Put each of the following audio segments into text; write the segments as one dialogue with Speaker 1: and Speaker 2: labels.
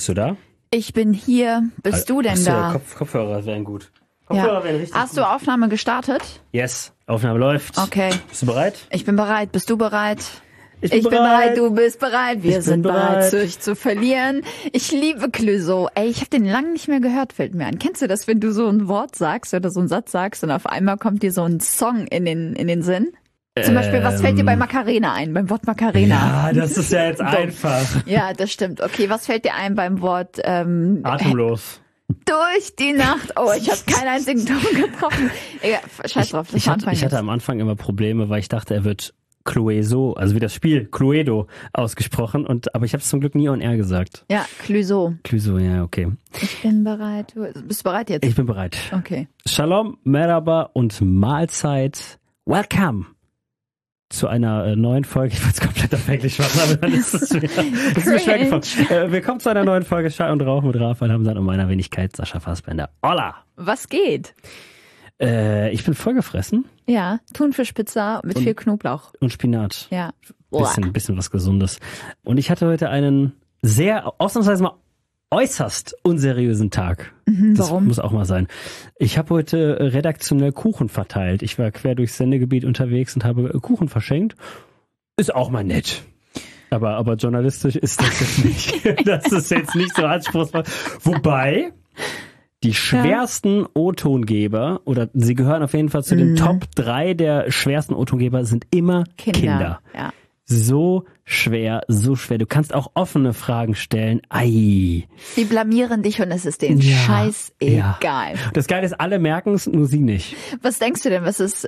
Speaker 1: Bist du da?
Speaker 2: Ich bin hier. Bist du denn da?
Speaker 1: Kopfhörer wären gut.
Speaker 2: Ja. Hast du Aufnahme gestartet?
Speaker 1: Yes, Aufnahme läuft.
Speaker 2: Okay.
Speaker 1: Bist du bereit?
Speaker 2: Ich bin bereit. Bist du bereit?
Speaker 1: Ich bin
Speaker 2: bereit, du bist bereit. Wir sind bereit,
Speaker 1: bereit.
Speaker 2: sich zu verlieren. Ich liebe Clouseau. Ey, ich habe den lange nicht mehr gehört, fällt mir an. Kennst du das, wenn du so ein Wort sagst oder so einen Satz sagst und auf einmal kommt dir so ein Song in den Sinn? Zum Beispiel, was fällt dir bei Macarena ein, beim Wort Macarena?
Speaker 1: Ja, das ist ja jetzt einfach.
Speaker 2: Ja, das stimmt. Okay, was fällt dir ein beim Wort
Speaker 1: Atemlos.
Speaker 2: durch die Nacht? Oh, ich habe keinen einzigen Ton getroffen. Egal, scheiß drauf, das war Anfang
Speaker 1: Ich hatte
Speaker 2: jetzt.
Speaker 1: am Anfang immer Probleme, weil ich dachte, er wird Clueso, also wie das Spiel, Cluedo ausgesprochen, aber ich habe es zum Glück nie on air gesagt.
Speaker 2: Ja, Clouseau.
Speaker 1: Clueso, ja, okay.
Speaker 2: Ich bin bereit. Bist du bereit jetzt?
Speaker 1: Ich bin bereit.
Speaker 2: Okay.
Speaker 1: Shalom, Merhaba und Mahlzeit. Welcome zu einer neuen Folge. Ich wollte es komplett auf Englisch machen, aber dann ist es mir schwer gefallen. Willkommen zu einer neuen Folge Schall und Rauch mit Raphael Hamzat und meiner Wenigkeit Sascha Fassbender. Hola!
Speaker 2: Was geht?
Speaker 1: Ich bin vollgefressen.
Speaker 2: Ja, Thunfischpizza mit viel Knoblauch.
Speaker 1: Und Spinat.
Speaker 2: Ja.
Speaker 1: Bisschen was Gesundes. Und ich hatte heute einen ausnahmsweise mal äußerst unseriösen Tag. Das
Speaker 2: warum?
Speaker 1: muss auch mal sein. Ich habe heute redaktionell Kuchen verteilt. Ich war quer durchs Sendegebiet unterwegs und habe Kuchen verschenkt. Ist auch mal nett. Aber journalistisch ist das jetzt nicht. Das ist jetzt nicht so anspruchsvoll. Wobei die schwersten O-Tongeber, oder sie gehören auf jeden Fall zu den Top 3 der schwersten O-Tongeber, sind immer Kinder.
Speaker 2: Ja.
Speaker 1: So schwer. Du kannst auch offene Fragen stellen. Ei.
Speaker 2: Die blamieren dich und es ist denen scheißegal.
Speaker 1: Das Geile ist, alle merken es, nur sie nicht.
Speaker 2: Was denkst du denn, was ist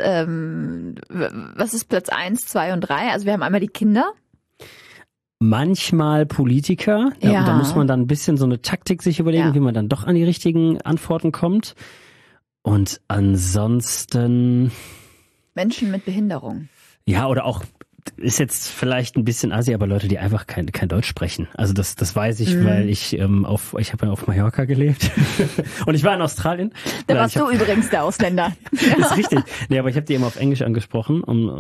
Speaker 2: Platz 1, 2 und 3? Also wir haben einmal die Kinder.
Speaker 1: Manchmal Politiker.
Speaker 2: Ja.
Speaker 1: Da muss man dann ein bisschen so eine Taktik sich überlegen, wie man dann doch an die richtigen Antworten kommt. Und ansonsten
Speaker 2: Menschen mit Behinderung.
Speaker 1: ja, oder auch ist jetzt vielleicht ein bisschen Assi, aber Leute, die einfach kein Deutsch sprechen. Also das weiß ich, weil ich habe ja auf Mallorca gelebt und ich war in Australien.
Speaker 2: Da warst du übrigens der Ausländer.
Speaker 1: Das ist richtig. Nee, aber ich habe die immer auf Englisch angesprochen.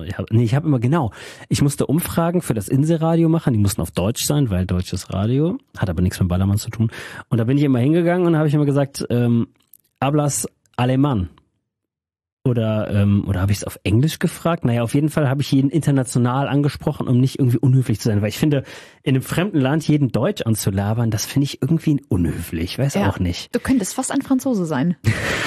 Speaker 1: Ich musste Umfragen für das Inselradio machen, die mussten auf Deutsch sein, weil deutsches Radio, hat aber nichts mit Ballermann zu tun. Und da bin ich immer hingegangen und habe ich immer gesagt, hablas Alemán. Oder habe ich es auf Englisch gefragt? Naja, auf jeden Fall habe ich jeden international angesprochen, um nicht irgendwie unhöflich zu sein. Weil ich finde, in einem fremden Land jeden Deutsch anzulabern, das finde ich irgendwie unhöflich. Weiß auch nicht.
Speaker 2: Du könntest fast ein Franzose sein.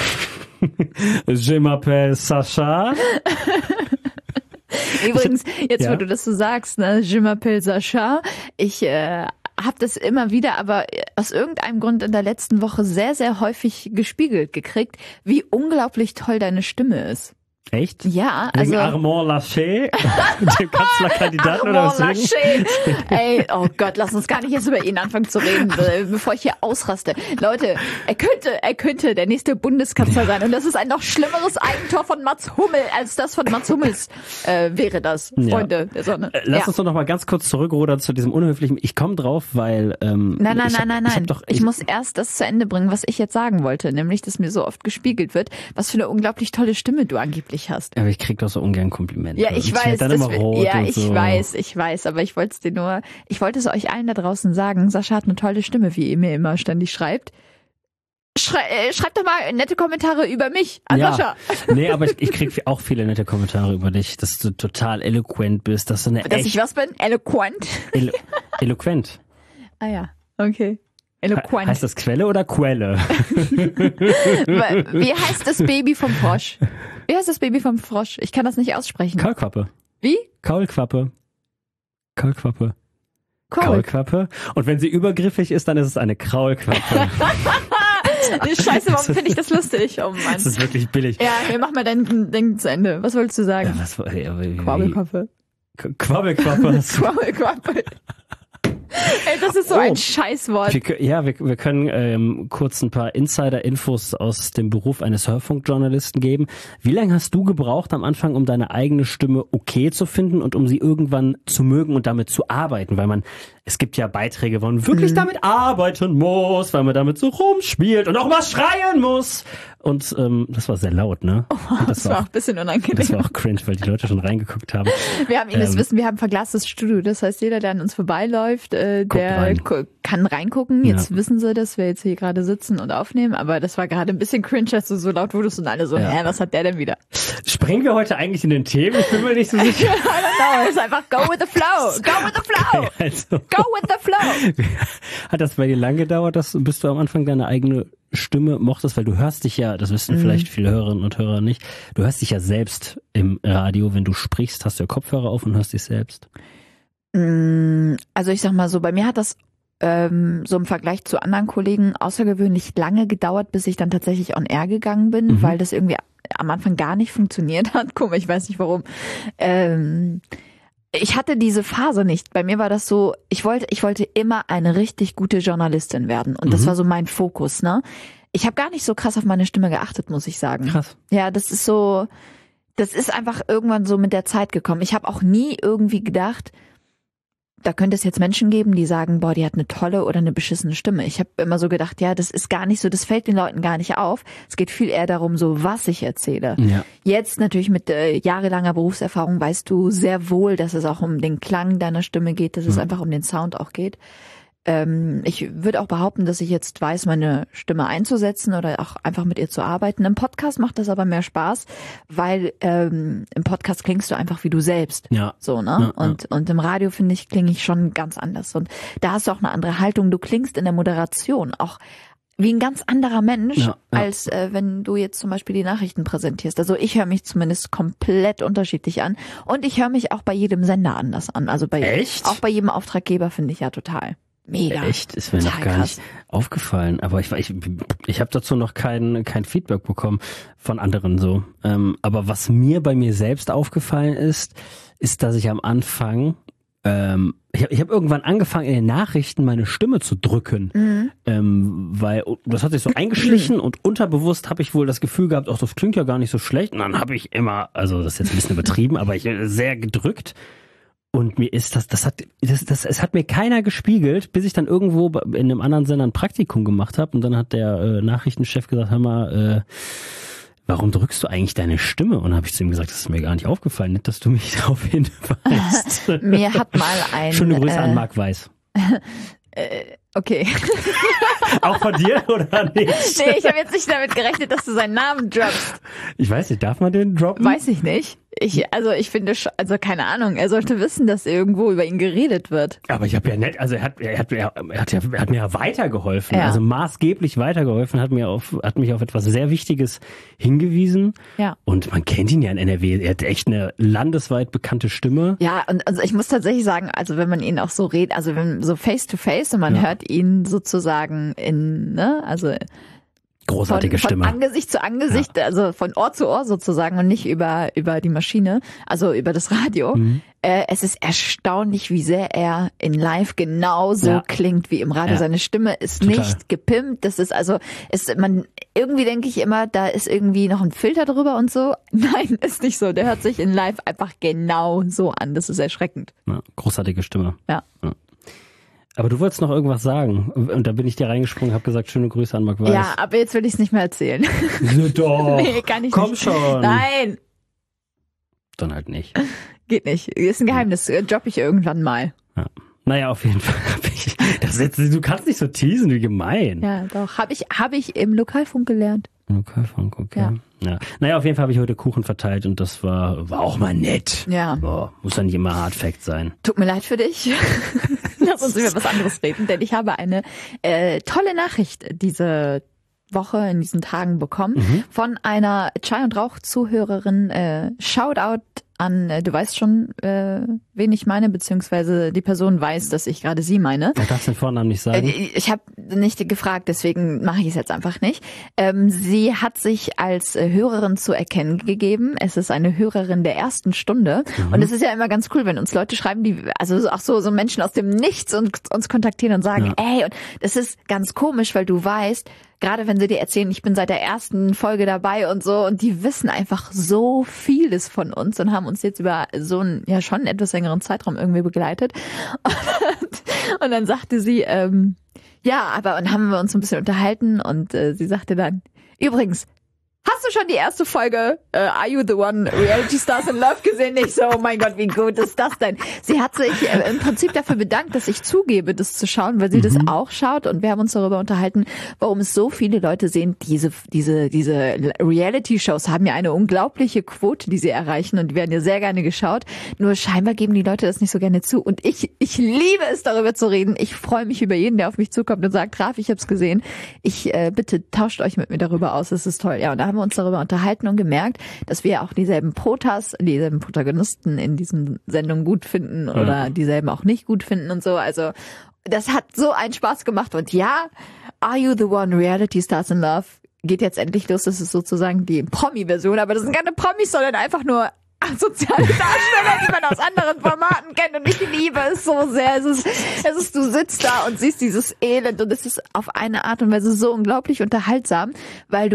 Speaker 1: Je m'appelle Sascha.
Speaker 2: Übrigens, jetzt wo du das so sagst, ne, Je m'appelle Sascha, ich habe das immer wieder, aber aus irgendeinem Grund in der letzten Woche sehr, sehr häufig gespiegelt gekriegt, wie unglaublich toll deine Stimme ist.
Speaker 1: Echt?
Speaker 2: Ja,
Speaker 1: Wegen
Speaker 2: also
Speaker 1: Armand Laschet, dem Kanzlerkandidaten oder was?
Speaker 2: Armand Laschet. Ey, oh Gott, lass uns gar nicht jetzt über ihn anfangen zu reden, bevor ich hier ausraste. Leute, er könnte der nächste Bundeskanzler sein und das ist ein noch schlimmeres Eigentor von Mats Hummel als das von Mats Hummels wäre das, Freunde der Sonne.
Speaker 1: Lass uns doch noch mal ganz kurz zurückrudern zu diesem unhöflichen. Ich komme drauf, weil
Speaker 2: Nein. Ich muss erst das zu Ende bringen, was ich jetzt sagen wollte, nämlich, dass mir so oft gespiegelt wird, was für eine unglaublich tolle Stimme du angeblich hast.
Speaker 1: Aber ich krieg doch so ungern Komplimente.
Speaker 2: Ja, ich weiß.
Speaker 1: Dann immer rot und so.
Speaker 2: Ich weiß, aber ich wollte es euch allen da draußen sagen, Sascha hat eine tolle Stimme, wie ihr mir immer ständig schreibt. Schreibt doch mal nette Kommentare über mich an Sascha.
Speaker 1: Nee, aber ich krieg auch viele nette Kommentare über dich, dass du total eloquent bist, dass
Speaker 2: ich was bin? Eloquent?
Speaker 1: Eloquent.
Speaker 2: Ah ja, okay. Eloquent.
Speaker 1: Heißt das Quelle oder Quelle?
Speaker 2: Wie heißt das Baby vom Frosch? Wie heißt das Baby vom Frosch? Ich kann das nicht aussprechen.
Speaker 1: Kaulquappe.
Speaker 2: Wie?
Speaker 1: Kaulquappe. Kaulquappe. Und wenn sie übergriffig ist, dann ist es eine Kraulquappe.
Speaker 2: Scheiße, warum finde ich das lustig? Oh Mann.
Speaker 1: Das ist wirklich billig.
Speaker 2: Ja, mach mal dein Ding zu Ende. Was wolltest du sagen?
Speaker 1: Quabbelquappe.
Speaker 2: Quabbelquappe. Ey, das ist so ein Scheißwort.
Speaker 1: Wir können kurz ein paar Insider-Infos aus dem Beruf eines Hörfunkjournalisten geben. Wie lange hast du gebraucht am Anfang, um deine eigene Stimme okay zu finden und um sie irgendwann zu mögen und damit zu arbeiten? Weil es gibt ja Beiträge, wo man wirklich damit arbeiten muss, weil man damit so rumspielt und auch mal schreien muss. Und das war sehr laut, ne?
Speaker 2: Das war auch ein bisschen unangenehm.
Speaker 1: Das war auch cringe, weil die Leute schon reingeguckt haben.
Speaker 2: Wir haben das Wissen, wir haben ein verglastes Studio. Das heißt, jeder, der an uns vorbeiläuft, der kann reingucken. Jetzt wissen sie, dass wir jetzt hier gerade sitzen und aufnehmen. Aber das war gerade ein bisschen cringe, dass du so laut wurdest und alle so, was hat der denn wieder?
Speaker 1: Springen wir heute eigentlich in den Themen? Ich bin mir nicht so sicher.
Speaker 2: I don't know. Es ist einfach go with the flow. Go with the flow.
Speaker 1: Okay, also.
Speaker 2: Go with the flow.
Speaker 1: Hat das bei dir lang gedauert, bis du am Anfang deine eigene Stimme mochtest? Weil du hörst dich ja, das wissen vielleicht viele Hörerinnen und Hörer nicht, du hörst dich ja selbst im Radio, wenn du sprichst, hast du ja Kopfhörer auf und hörst dich selbst.
Speaker 2: Also ich sag mal so, bei mir hat das so im Vergleich zu anderen Kollegen außergewöhnlich lange gedauert, bis ich dann tatsächlich on air gegangen bin, weil das irgendwie am Anfang gar nicht funktioniert hat. Guck mal, ich weiß nicht warum. Ich hatte diese Phase nicht. Bei mir war das so, ich wollte immer eine richtig gute Journalistin werden. Und das war so mein Fokus, ne? Ich habe gar nicht so krass auf meine Stimme geachtet, muss ich sagen.
Speaker 1: Krass.
Speaker 2: Ja, das ist einfach irgendwann so mit der Zeit gekommen. Ich habe auch nie irgendwie gedacht, da könnte es jetzt Menschen geben, die sagen, boah, die hat eine tolle oder eine beschissene Stimme. Ich habe immer so gedacht, ja, das ist gar nicht so, das fällt den Leuten gar nicht auf. Es geht viel eher darum, so was ich erzähle. Ja. Jetzt natürlich mit jahrelanger Berufserfahrung weißt du sehr wohl, dass es auch um den Klang deiner Stimme geht, dass es einfach um den Sound auch geht. Ich würde auch behaupten, dass ich jetzt weiß, meine Stimme einzusetzen oder auch einfach mit ihr zu arbeiten. Im Podcast macht das aber mehr Spaß, weil im Podcast klingst du einfach wie du selbst. Ja. So, ne? Ja, und im Radio, finde ich, klinge ich schon ganz anders. Und da hast du auch eine andere Haltung. Du klingst in der Moderation auch wie ein ganz anderer Mensch, als wenn du jetzt zum Beispiel die Nachrichten präsentierst. Also ich höre mich zumindest komplett unterschiedlich an. Und ich höre mich auch bei jedem Sender anders an. Also auch bei jedem Auftraggeber, finde ich ja total. Mega.
Speaker 1: Echt? Ist mir noch gar nicht aufgefallen. Aber ich habe dazu noch kein Feedback bekommen von anderen so. Aber was mir bei mir selbst aufgefallen ist, dass ich am Anfang, ich hab irgendwann angefangen, in den Nachrichten meine Stimme zu drücken. Weil das hat sich so eingeschlichen und unterbewusst habe ich wohl das Gefühl gehabt, das klingt ja gar nicht so schlecht. Und dann habe ich immer, also das ist jetzt ein bisschen übertrieben, aber ich sehr gedrückt. Und mir ist es hat mir keiner gespiegelt, bis ich dann irgendwo in einem anderen Sender ein Praktikum gemacht habe und dann hat der Nachrichtenchef gesagt, hör mal, warum drückst du eigentlich deine Stimme? Und dann habe ich zu ihm gesagt, das ist mir gar nicht aufgefallen, nicht, dass du mich darauf hinweist.
Speaker 2: Mir hat mal ein...
Speaker 1: Schöne Grüße an Marc Weiß.
Speaker 2: Okay.
Speaker 1: Auch von dir oder nicht?
Speaker 2: Nee, ich habe jetzt nicht damit gerechnet, dass du seinen Namen droppst.
Speaker 1: Ich weiß nicht, darf man den droppen?
Speaker 2: Weiß ich nicht. Ich finde, keine Ahnung, er sollte wissen, dass irgendwo über ihn geredet wird.
Speaker 1: Aber ich habe ja nett, also er hat mir ja weitergeholfen, also maßgeblich weitergeholfen, hat mich auf etwas sehr Wichtiges hingewiesen. Ja. Und man kennt ihn ja in NRW, er hat echt eine landesweit bekannte Stimme.
Speaker 2: Ja, und also ich muss tatsächlich sagen, also wenn man ihn auch so redet, also wenn so face to face und man hört ihn sozusagen also
Speaker 1: großartige Stimme.
Speaker 2: Von Angesicht zu Angesicht, also von Ohr zu Ohr sozusagen und nicht über die Maschine, also über das Radio. Es ist erstaunlich, wie sehr er in Live genauso klingt wie im Radio. Seine Stimme ist nicht gepimpt. Das ist irgendwie denke ich immer, da ist irgendwie noch ein Filter drüber und so. Nein, ist nicht so. Der hört sich in Live einfach genau so an. Das ist erschreckend.
Speaker 1: Ja, großartige Stimme.
Speaker 2: Ja.
Speaker 1: Aber du wolltest noch irgendwas sagen. Und da bin ich dir reingesprungen, habe gesagt, schöne Grüße an Marc Weiß.
Speaker 2: Ja, aber jetzt will ich es nicht mehr erzählen.
Speaker 1: Doch.
Speaker 2: Nee, kann ich
Speaker 1: Komm
Speaker 2: nicht.
Speaker 1: schon.
Speaker 2: Nein.
Speaker 1: Dann halt nicht.
Speaker 2: Geht nicht. Ist ein Geheimnis. Droppe ich irgendwann mal.
Speaker 1: Ja. Naja, auf jeden Fall du kannst nicht so teasen, wie gemein.
Speaker 2: Ja, doch. Hab ich im Lokalfunk gelernt.
Speaker 1: Lokalfunk, okay. Ja. Naja, auf jeden Fall habe ich heute Kuchen verteilt und das war auch mal nett.
Speaker 2: Ja.
Speaker 1: Boah, muss ja nicht immer Hard Fact sein.
Speaker 2: Tut mir leid für dich. Lass uns über was anderes reden, denn ich habe eine tolle Nachricht diese Woche, in diesen Tagen bekommen von einer Chai und Rauch Zuhörerin. Shoutout an, du weißt schon, wen ich meine, beziehungsweise die Person weiß, dass ich gerade sie meine.
Speaker 1: Du darfst den Vornamen nicht sagen.
Speaker 2: Ich habe nicht gefragt, deswegen mache ich es jetzt einfach nicht. Sie hat sich als Hörerin zu erkennen gegeben. Es ist eine Hörerin der ersten Stunde. Und es ist ja immer ganz cool, wenn uns Leute schreiben, also auch so Menschen aus dem Nichts uns kontaktieren und sagen, ey, und das ist ganz komisch, weil du weißt, gerade wenn sie dir erzählen, ich bin seit der ersten Folge dabei und so, und die wissen einfach so vieles von uns und haben uns jetzt über so einen, ja schon etwas längeren Zeitraum irgendwie begleitet. Und dann sagte sie, ja, aber und haben wir uns ein bisschen unterhalten und sie sagte dann, übrigens, hast du schon die erste Folge Are You the One Reality Stars in Love gesehen? Ich so, oh mein Gott, wie gut ist das denn? Sie hat sich im Prinzip dafür bedankt, dass ich zugebe, das zu schauen, weil sie das auch schaut und wir haben uns darüber unterhalten, warum es so viele Leute sehen, diese Reality-Shows haben ja eine unglaubliche Quote, die sie erreichen und die werden ja sehr gerne geschaut, nur scheinbar geben die Leute das nicht so gerne zu und ich liebe es, darüber zu reden. Ich freue mich über jeden, der auf mich zukommt und sagt, Raf, ich hab's gesehen. Bitte tauscht euch mit mir darüber aus, das ist toll. Ja, und da haben wir uns darüber unterhalten und gemerkt, dass wir auch dieselben Protagonisten in diesen Sendungen gut finden oder dieselben auch nicht gut finden und so. Also das hat so einen Spaß gemacht und ja, Are You the One Reality Stars in Love geht jetzt endlich los. Das ist sozusagen die Promi-Version, aber das sind keine Promis, sondern einfach nur soziale Darsteller, die man aus anderen Formaten kennt und ich liebe es so sehr. Es ist, du sitzt da und siehst dieses Elend und es ist auf eine Art und Weise so unglaublich unterhaltsam, weil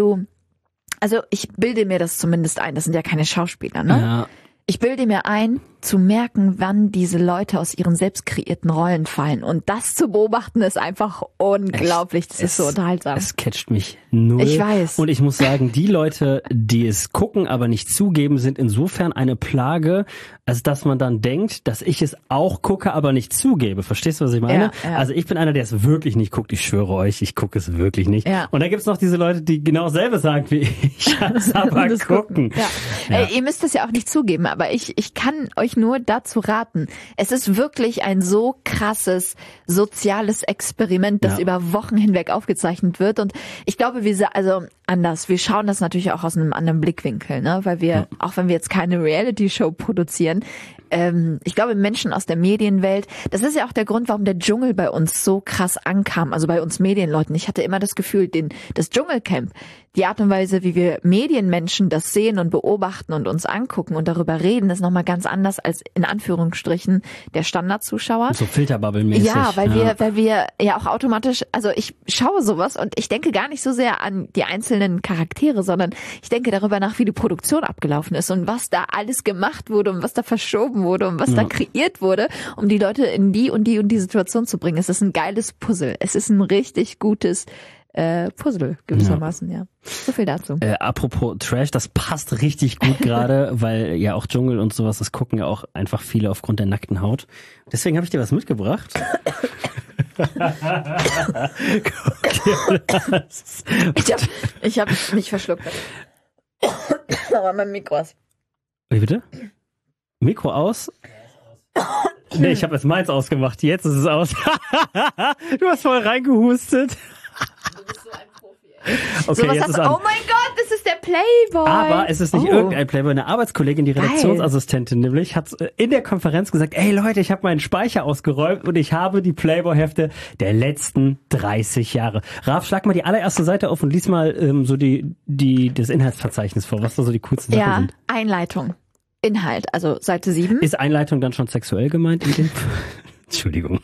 Speaker 2: also ich bilde mir das zumindest ein, das sind ja keine Schauspieler, ne? Ja. Ich bilde mir ein, zu merken, wann diese Leute aus ihren selbst kreierten Rollen fallen. Und das zu beobachten ist einfach unglaublich. Das ist so unterhaltsam.
Speaker 1: Es catcht mich null.
Speaker 2: Ich weiß.
Speaker 1: Und ich muss sagen, die Leute, die es gucken, aber nicht zugeben, sind insofern eine Plage, als dass man dann denkt, dass ich es auch gucke, aber nicht zugebe. Verstehst du, was ich meine? Ja. Also ich bin einer, der es wirklich nicht guckt. Ich schwöre euch, ich gucke es wirklich nicht. Ja. Und da gibt's noch diese Leute, die genau selber sagen wie ich, aber gucken.
Speaker 2: Ja. Ja. Ihr müsst es ja auch nicht zugeben, aber ich kann euch nur dazu raten. Es ist wirklich ein so krasses soziales Experiment, das über Wochen hinweg aufgezeichnet wird. Und ich glaube, wir schauen das natürlich auch aus einem anderen Blickwinkel, ne? Weil wir, auch wenn wir jetzt keine Reality-Show produzieren, ich glaube, Menschen aus der Medienwelt, das ist ja auch der Grund, warum der Dschungel bei uns so krass ankam, also bei uns Medienleuten. Ich hatte immer das Gefühl, das Dschungelcamp, die Art und Weise, wie wir Medienmenschen das sehen und beobachten und uns angucken und darüber reden, ist nochmal ganz anders als in Anführungsstrichen der Standardzuschauer.
Speaker 1: So Filterbubble-mäßig.
Speaker 2: Ja, weil wir ja auch automatisch, also ich schaue sowas und ich denke gar nicht so sehr an die einzelnen Charaktere, sondern ich denke darüber nach, wie die Produktion abgelaufen ist und was da alles gemacht wurde und was da verschoben wurde und was da kreiert wurde, um die Leute in die und die Situation zu bringen. Es ist ein geiles Puzzle. Es ist ein richtig gutes Puzzle gewissermaßen, ja. So viel dazu.
Speaker 1: Apropos Trash, das passt richtig gut gerade, weil ja auch Dschungel und sowas, das gucken ja auch einfach viele aufgrund der nackten Haut. Deswegen habe ich dir was mitgebracht.
Speaker 2: Ich hab mich verschluckt. Aber mein Mikro ist.
Speaker 1: Wie bitte? Mikro aus? Nee, ich habe jetzt meins ausgemacht. Jetzt ist es aus. Du hast voll reingehustet.
Speaker 2: Du bist so ein Profi, ey.
Speaker 1: Okay,
Speaker 2: so, jetzt ist oh mein Gott, das ist der Playboy.
Speaker 1: Aber es ist nicht irgendein Playboy. Eine Arbeitskollegin, die Redaktionsassistentin nämlich, hat in der Konferenz gesagt, ey Leute, ich habe meinen Speicher ausgeräumt und ich habe die Playboy-Hefte der letzten 30 Jahre. Raf, schlag mal die allererste Seite auf und lies mal so das Inhaltsverzeichnis vor, was da so die coolsten Sachen sind.
Speaker 2: Einleitung. Inhalt, also Seite 7.
Speaker 1: Ist Einleitung dann schon sexuell gemeint? Entschuldigung.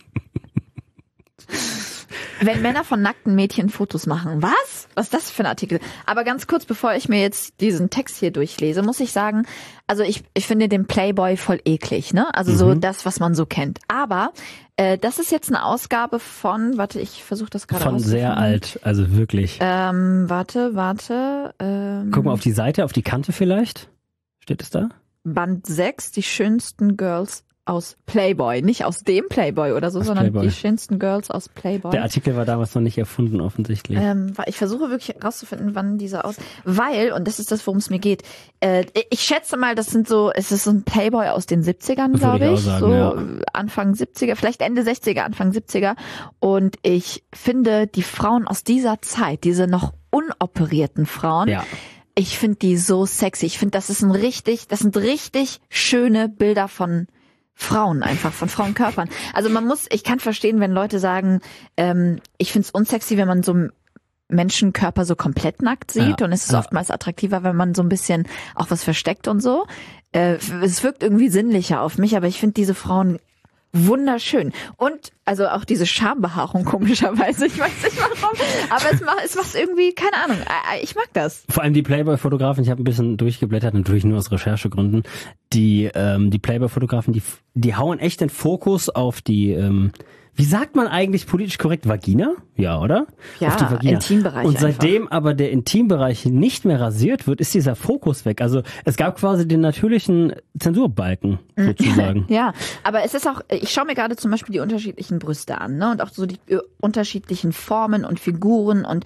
Speaker 2: Wenn Männer von nackten Mädchen Fotos machen. Was? Was ist das für ein Artikel? Aber ganz kurz, bevor ich mir jetzt diesen Text hier durchlese, muss ich sagen, also ich finde den Playboy voll eklig, ne? Also so das, was man so kennt. Aber das ist jetzt eine Ausgabe von, warte, ich versuche das gerade
Speaker 1: von sehr alt, also wirklich.
Speaker 2: Warte.
Speaker 1: Guck mal auf die Seite, auf die Kante vielleicht. Steht es da?
Speaker 2: Band 6, die schönsten Girls aus Playboy. Nicht aus dem Playboy oder so, sondern Playboy. Die schönsten Girls aus Playboy.
Speaker 1: Der Artikel war damals noch nicht erfunden, offensichtlich.
Speaker 2: Ich versuche wirklich rauszufinden, wann dieser weil, und das ist das, worum es mir geht, ich schätze mal, es ist so ein Playboy aus den 70ern, glaube ich. Sagen, so ja. Anfang 70er, vielleicht Ende 60er, Anfang 70er. Und ich finde, die Frauen aus dieser Zeit, diese noch unoperierten Frauen, ich finde die so sexy. Ich finde, das sind richtig schöne Bilder von Frauen einfach, von Frauenkörpern. Also ich kann verstehen, wenn Leute sagen, ich finde es unsexy, wenn man so Menschenkörper so komplett nackt sieht und es ist oftmals attraktiver, wenn man so ein bisschen auch was versteckt und so. Es wirkt irgendwie sinnlicher auf mich, aber ich finde diese Frauen wunderschön. Und also auch diese Schambehaarung komischerweise. Ich weiß nicht warum, aber es macht irgendwie, keine Ahnung, ich mag das.
Speaker 1: Vor allem die Playboy-Fotografen, ich habe ein bisschen durchgeblättert, natürlich nur aus Recherchegründen. Die Playboy-Fotografen, die hauen echt den Fokus auf die wie sagt man eigentlich politisch korrekt, Vagina? Ja, oder?
Speaker 2: Ja,
Speaker 1: auf die Vagina.
Speaker 2: Intimbereich
Speaker 1: Und seitdem
Speaker 2: einfach.
Speaker 1: aber der Intimbereich nicht mehr rasiert wird, ist dieser Fokus weg. Also es gab quasi den natürlichen Zensurbalken, sozusagen.
Speaker 2: Ja, aber es ist auch, ich schaue mir gerade zum Beispiel die unterschiedlichen Brüste an, ne? Und auch so die unterschiedlichen Formen und Figuren und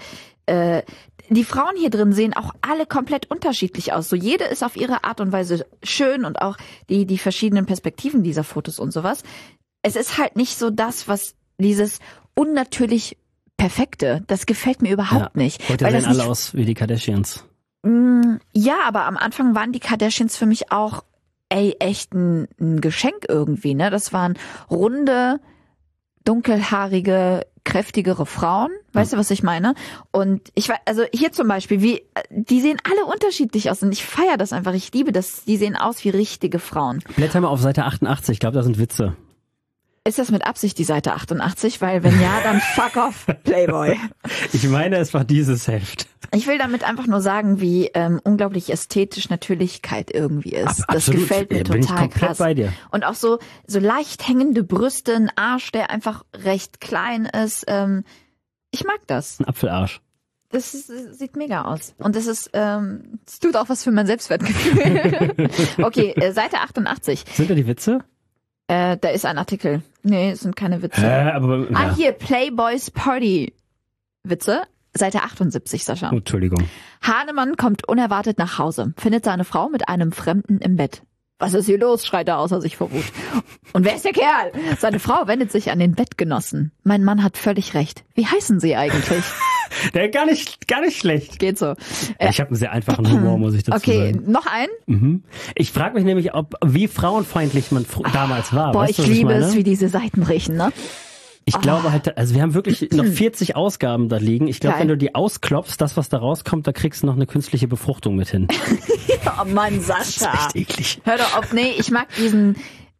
Speaker 2: die Frauen hier drin sehen auch alle komplett unterschiedlich aus. So jede ist auf ihre Art und Weise schön und auch die verschiedenen Perspektiven dieser Fotos und sowas. Es ist halt nicht so das, was dieses unnatürlich Perfekte, das gefällt mir überhaupt nicht.
Speaker 1: Heute sehen alle aus wie die Kardashians.
Speaker 2: Ja, aber am Anfang waren die Kardashians für mich auch echt ein Geschenk irgendwie, ne? Das waren runde, dunkelhaarige, kräftigere Frauen. Weißt du, was ich meine? Und also hier zum Beispiel, die sehen alle unterschiedlich aus und ich feiere das einfach. Ich liebe das. Die sehen aus wie richtige Frauen.
Speaker 1: Blätter mal auf Seite 88. Ich glaube, da sind Witze.
Speaker 2: Ist das mit Absicht die Seite 88? Weil wenn ja, dann fuck off, Playboy.
Speaker 1: Ich meine, es war dieses Heft.
Speaker 2: Ich will damit einfach nur sagen, wie unglaublich ästhetisch Natürlichkeit irgendwie ist. Das
Speaker 1: Absolut.
Speaker 2: gefällt mir
Speaker 1: Bin ich
Speaker 2: total
Speaker 1: komplett
Speaker 2: krass.
Speaker 1: bei dir.
Speaker 2: Und auch so leicht hängende Brüste, ein Arsch, der einfach recht klein ist. Ich mag das.
Speaker 1: Ein Apfelarsch.
Speaker 2: Sieht mega aus. Und es tut auch was für mein Selbstwertgefühl. Okay, Seite 88.
Speaker 1: Sind da die Witze?
Speaker 2: Da ist ein Artikel. Nee, es sind keine Witze.
Speaker 1: Aber, ja.
Speaker 2: Ah, hier, Playboys Party. Witze. Seite 78, Sascha.
Speaker 1: Oh, Entschuldigung.
Speaker 2: Hahnemann kommt unerwartet nach Hause, findet seine Frau mit einem Fremden im Bett. Was ist hier los? Schreit er außer sich vor Wut. Und wer ist der Kerl? Seine Frau wendet sich an den Bettgenossen. Mein Mann hat völlig recht. Wie heißen Sie eigentlich?
Speaker 1: Der gar nicht schlecht.
Speaker 2: Geht so.
Speaker 1: Ich habe einen sehr einfachen Humor, muss ich dazu sagen.
Speaker 2: Okay, noch ein?
Speaker 1: Ich frage mich nämlich, wie frauenfeindlich man damals war.
Speaker 2: Boah,
Speaker 1: weißt
Speaker 2: ich
Speaker 1: du, was
Speaker 2: liebe
Speaker 1: meine?
Speaker 2: es, wie diese Seiten riechen, ne?
Speaker 1: Ich glaube halt, also wir haben wirklich noch 40 Ausgaben da liegen. Ich glaube,
Speaker 2: Geil.
Speaker 1: wenn du die ausklopfst, das, was da rauskommt, da kriegst du noch eine künstliche Befruchtung mit hin.
Speaker 2: Oh Mann, Sascha.
Speaker 1: Das ist echt eklig.
Speaker 2: Hör doch auf, nee, ich mag diesen,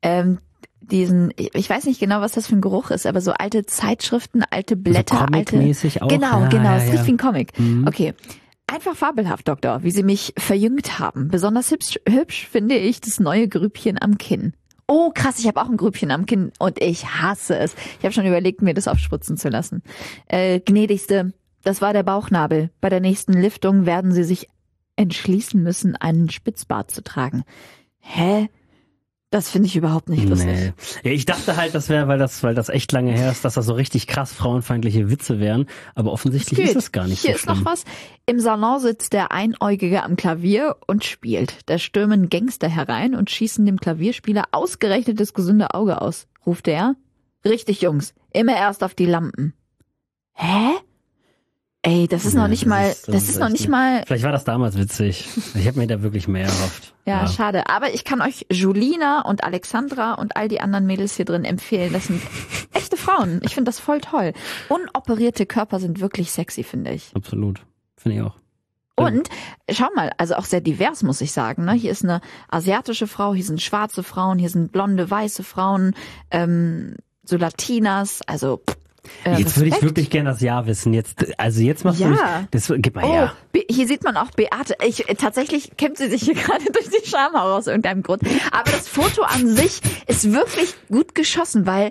Speaker 2: ich weiß nicht genau, was das für ein Geruch ist, aber so alte Zeitschriften, alte Blätter,
Speaker 1: so comic-mäßig auch.
Speaker 2: Genau,
Speaker 1: Ja,
Speaker 2: genau,
Speaker 1: ja,
Speaker 2: es riecht
Speaker 1: ja.
Speaker 2: wie ein Comic. Okay. Einfach fabelhaft, Doktor, wie Sie mich verjüngt haben. Besonders hübsch finde ich das neue Grübchen am Kinn. Oh, krass, ich habe auch ein Grübchen am Kinn und ich hasse es. Ich habe schon überlegt, mir das aufspritzen zu lassen. Gnädigste, das war der Bauchnabel. Bei der nächsten Liftung werden Sie sich entschließen müssen, einen Spitzbart zu tragen. Hä? Das finde ich überhaupt nicht lustig.
Speaker 1: Nee. Ja, ich dachte halt, das wäre, weil das echt lange her ist, dass das so richtig krass frauenfeindliche Witze wären. Aber offensichtlich ist es gar nicht
Speaker 2: Hier
Speaker 1: so
Speaker 2: ist
Speaker 1: schlimm.
Speaker 2: noch was. Im Salon sitzt der Einäugige am Klavier und spielt. Da stürmen Gangster herein und schießen dem Klavierspieler ausgerechnet das gesunde Auge aus. Ruft er. Richtig, Jungs. Immer erst auf die Lampen. Hä? Ey, das ist noch nicht mal, das ist noch nicht mal.
Speaker 1: Vielleicht war das damals witzig. Ich habe mir da wirklich mehr erhofft.
Speaker 2: Ja, schade. Aber ich kann euch Julina und Alexandra und all die anderen Mädels hier drin empfehlen. Das sind echte Frauen. Ich finde das voll toll. Unoperierte Körper sind wirklich sexy, finde ich.
Speaker 1: Absolut. Finde ich auch.
Speaker 2: Und schau mal, also auch sehr divers, muss ich sagen. Ne? Hier ist eine asiatische Frau, hier sind schwarze Frauen, hier sind blonde, weiße Frauen, so Latinas, also
Speaker 1: Jetzt würde ich
Speaker 2: Respekt.
Speaker 1: wirklich gerne das Jahr wissen. Jetzt machst du mich, das gib mal her.
Speaker 2: Hier sieht man auch Beate. Tatsächlich kämpft sie sich hier gerade durch die Schamhaare aus irgendeinem Grund. Aber das Foto an sich ist wirklich gut geschossen, weil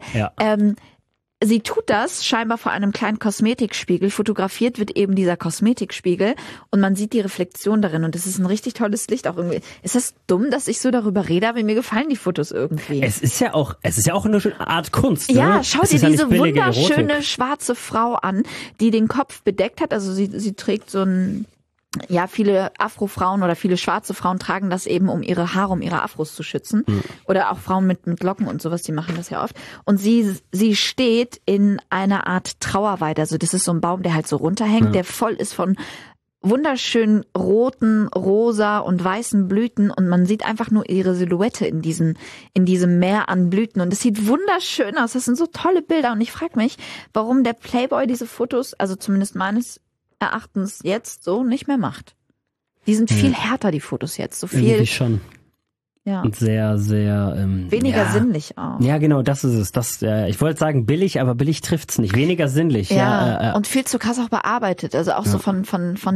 Speaker 2: sie tut das scheinbar vor einem kleinen Kosmetikspiegel. Fotografiert wird eben dieser Kosmetikspiegel und man sieht die Reflexion darin. Und das ist ein richtig tolles Licht auch irgendwie. Ist das dumm, dass ich so darüber rede? Aber mir gefallen die Fotos irgendwie.
Speaker 1: Es ist ja auch eine schöne Art Kunst. Ne?
Speaker 2: Ja, schau
Speaker 1: Es
Speaker 2: dir
Speaker 1: ist ja
Speaker 2: diese
Speaker 1: nicht billige
Speaker 2: wunderschöne
Speaker 1: Erotik.
Speaker 2: schwarze Frau an, die den Kopf bedeckt hat. Also sie trägt so ein, ja, viele Afrofrauen oder viele schwarze Frauen tragen das eben, um ihre Haare, um ihre Afros zu schützen. Oder auch Frauen mit Locken und sowas, die machen das ja oft. Und sie steht in einer Art Trauerweide. Also das ist so ein Baum, der halt so runterhängt, der voll ist von wunderschönen roten, rosa und weißen Blüten und man sieht einfach nur ihre Silhouette in diesem Meer an Blüten und es sieht wunderschön aus. Das sind so tolle Bilder und ich frage mich, warum der Playboy diese Fotos, also zumindest meines Erachtens jetzt so nicht mehr macht. Die sind viel härter, die Fotos jetzt, so viel.
Speaker 1: Irgendwie schon.
Speaker 2: Ja.
Speaker 1: Und sehr, sehr
Speaker 2: Weniger sinnlich auch.
Speaker 1: Ja, genau, das ist es. Ich wollte sagen billig, aber billig trifft's nicht. Weniger sinnlich. Ja,
Speaker 2: und viel zu krass auch bearbeitet. Also auch so vom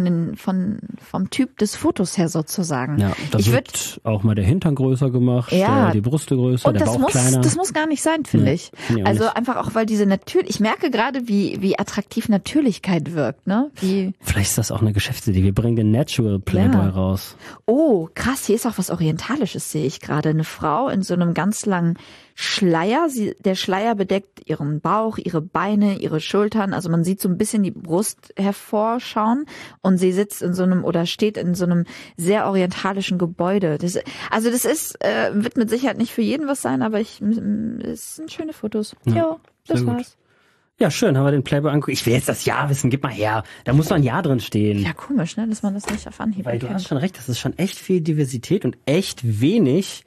Speaker 2: Typ des Fotos her sozusagen.
Speaker 1: Ja, da wird auch mal der Hintern größer gemacht, die Brüste größer, der Bauch kleiner.
Speaker 2: Das muss gar nicht sein, finde ich. Also
Speaker 1: nicht.
Speaker 2: einfach auch, weil ich merke gerade, wie attraktiv Natürlichkeit wirkt, ne?
Speaker 1: Vielleicht ist das auch eine Geschäftsidee. Wir bringen den Natural Playboy raus.
Speaker 2: Oh, krass, hier ist auch was Orientalisches, sehe ich gerade. Eine Frau in so einem ganz langen Schleier. Der Schleier bedeckt ihren Bauch, ihre Beine, ihre Schultern. Also man sieht so ein bisschen die Brust hervorschauen. Und sie sitzt steht in so einem sehr orientalischen Gebäude. Das wird mit Sicherheit nicht für jeden was sein, aber es sind schöne Fotos. Ja, das war's.
Speaker 1: Ja, schön, haben wir den Playboy angeguckt. Ich will jetzt das Jahr wissen, gib mal her. Da muss noch ein Jahr drin stehen.
Speaker 2: Ja, komisch, ne, dass man das nicht auf Anhieb
Speaker 1: erkennt. Weil du hast schon recht, das ist schon echt viel Diversität und echt wenig.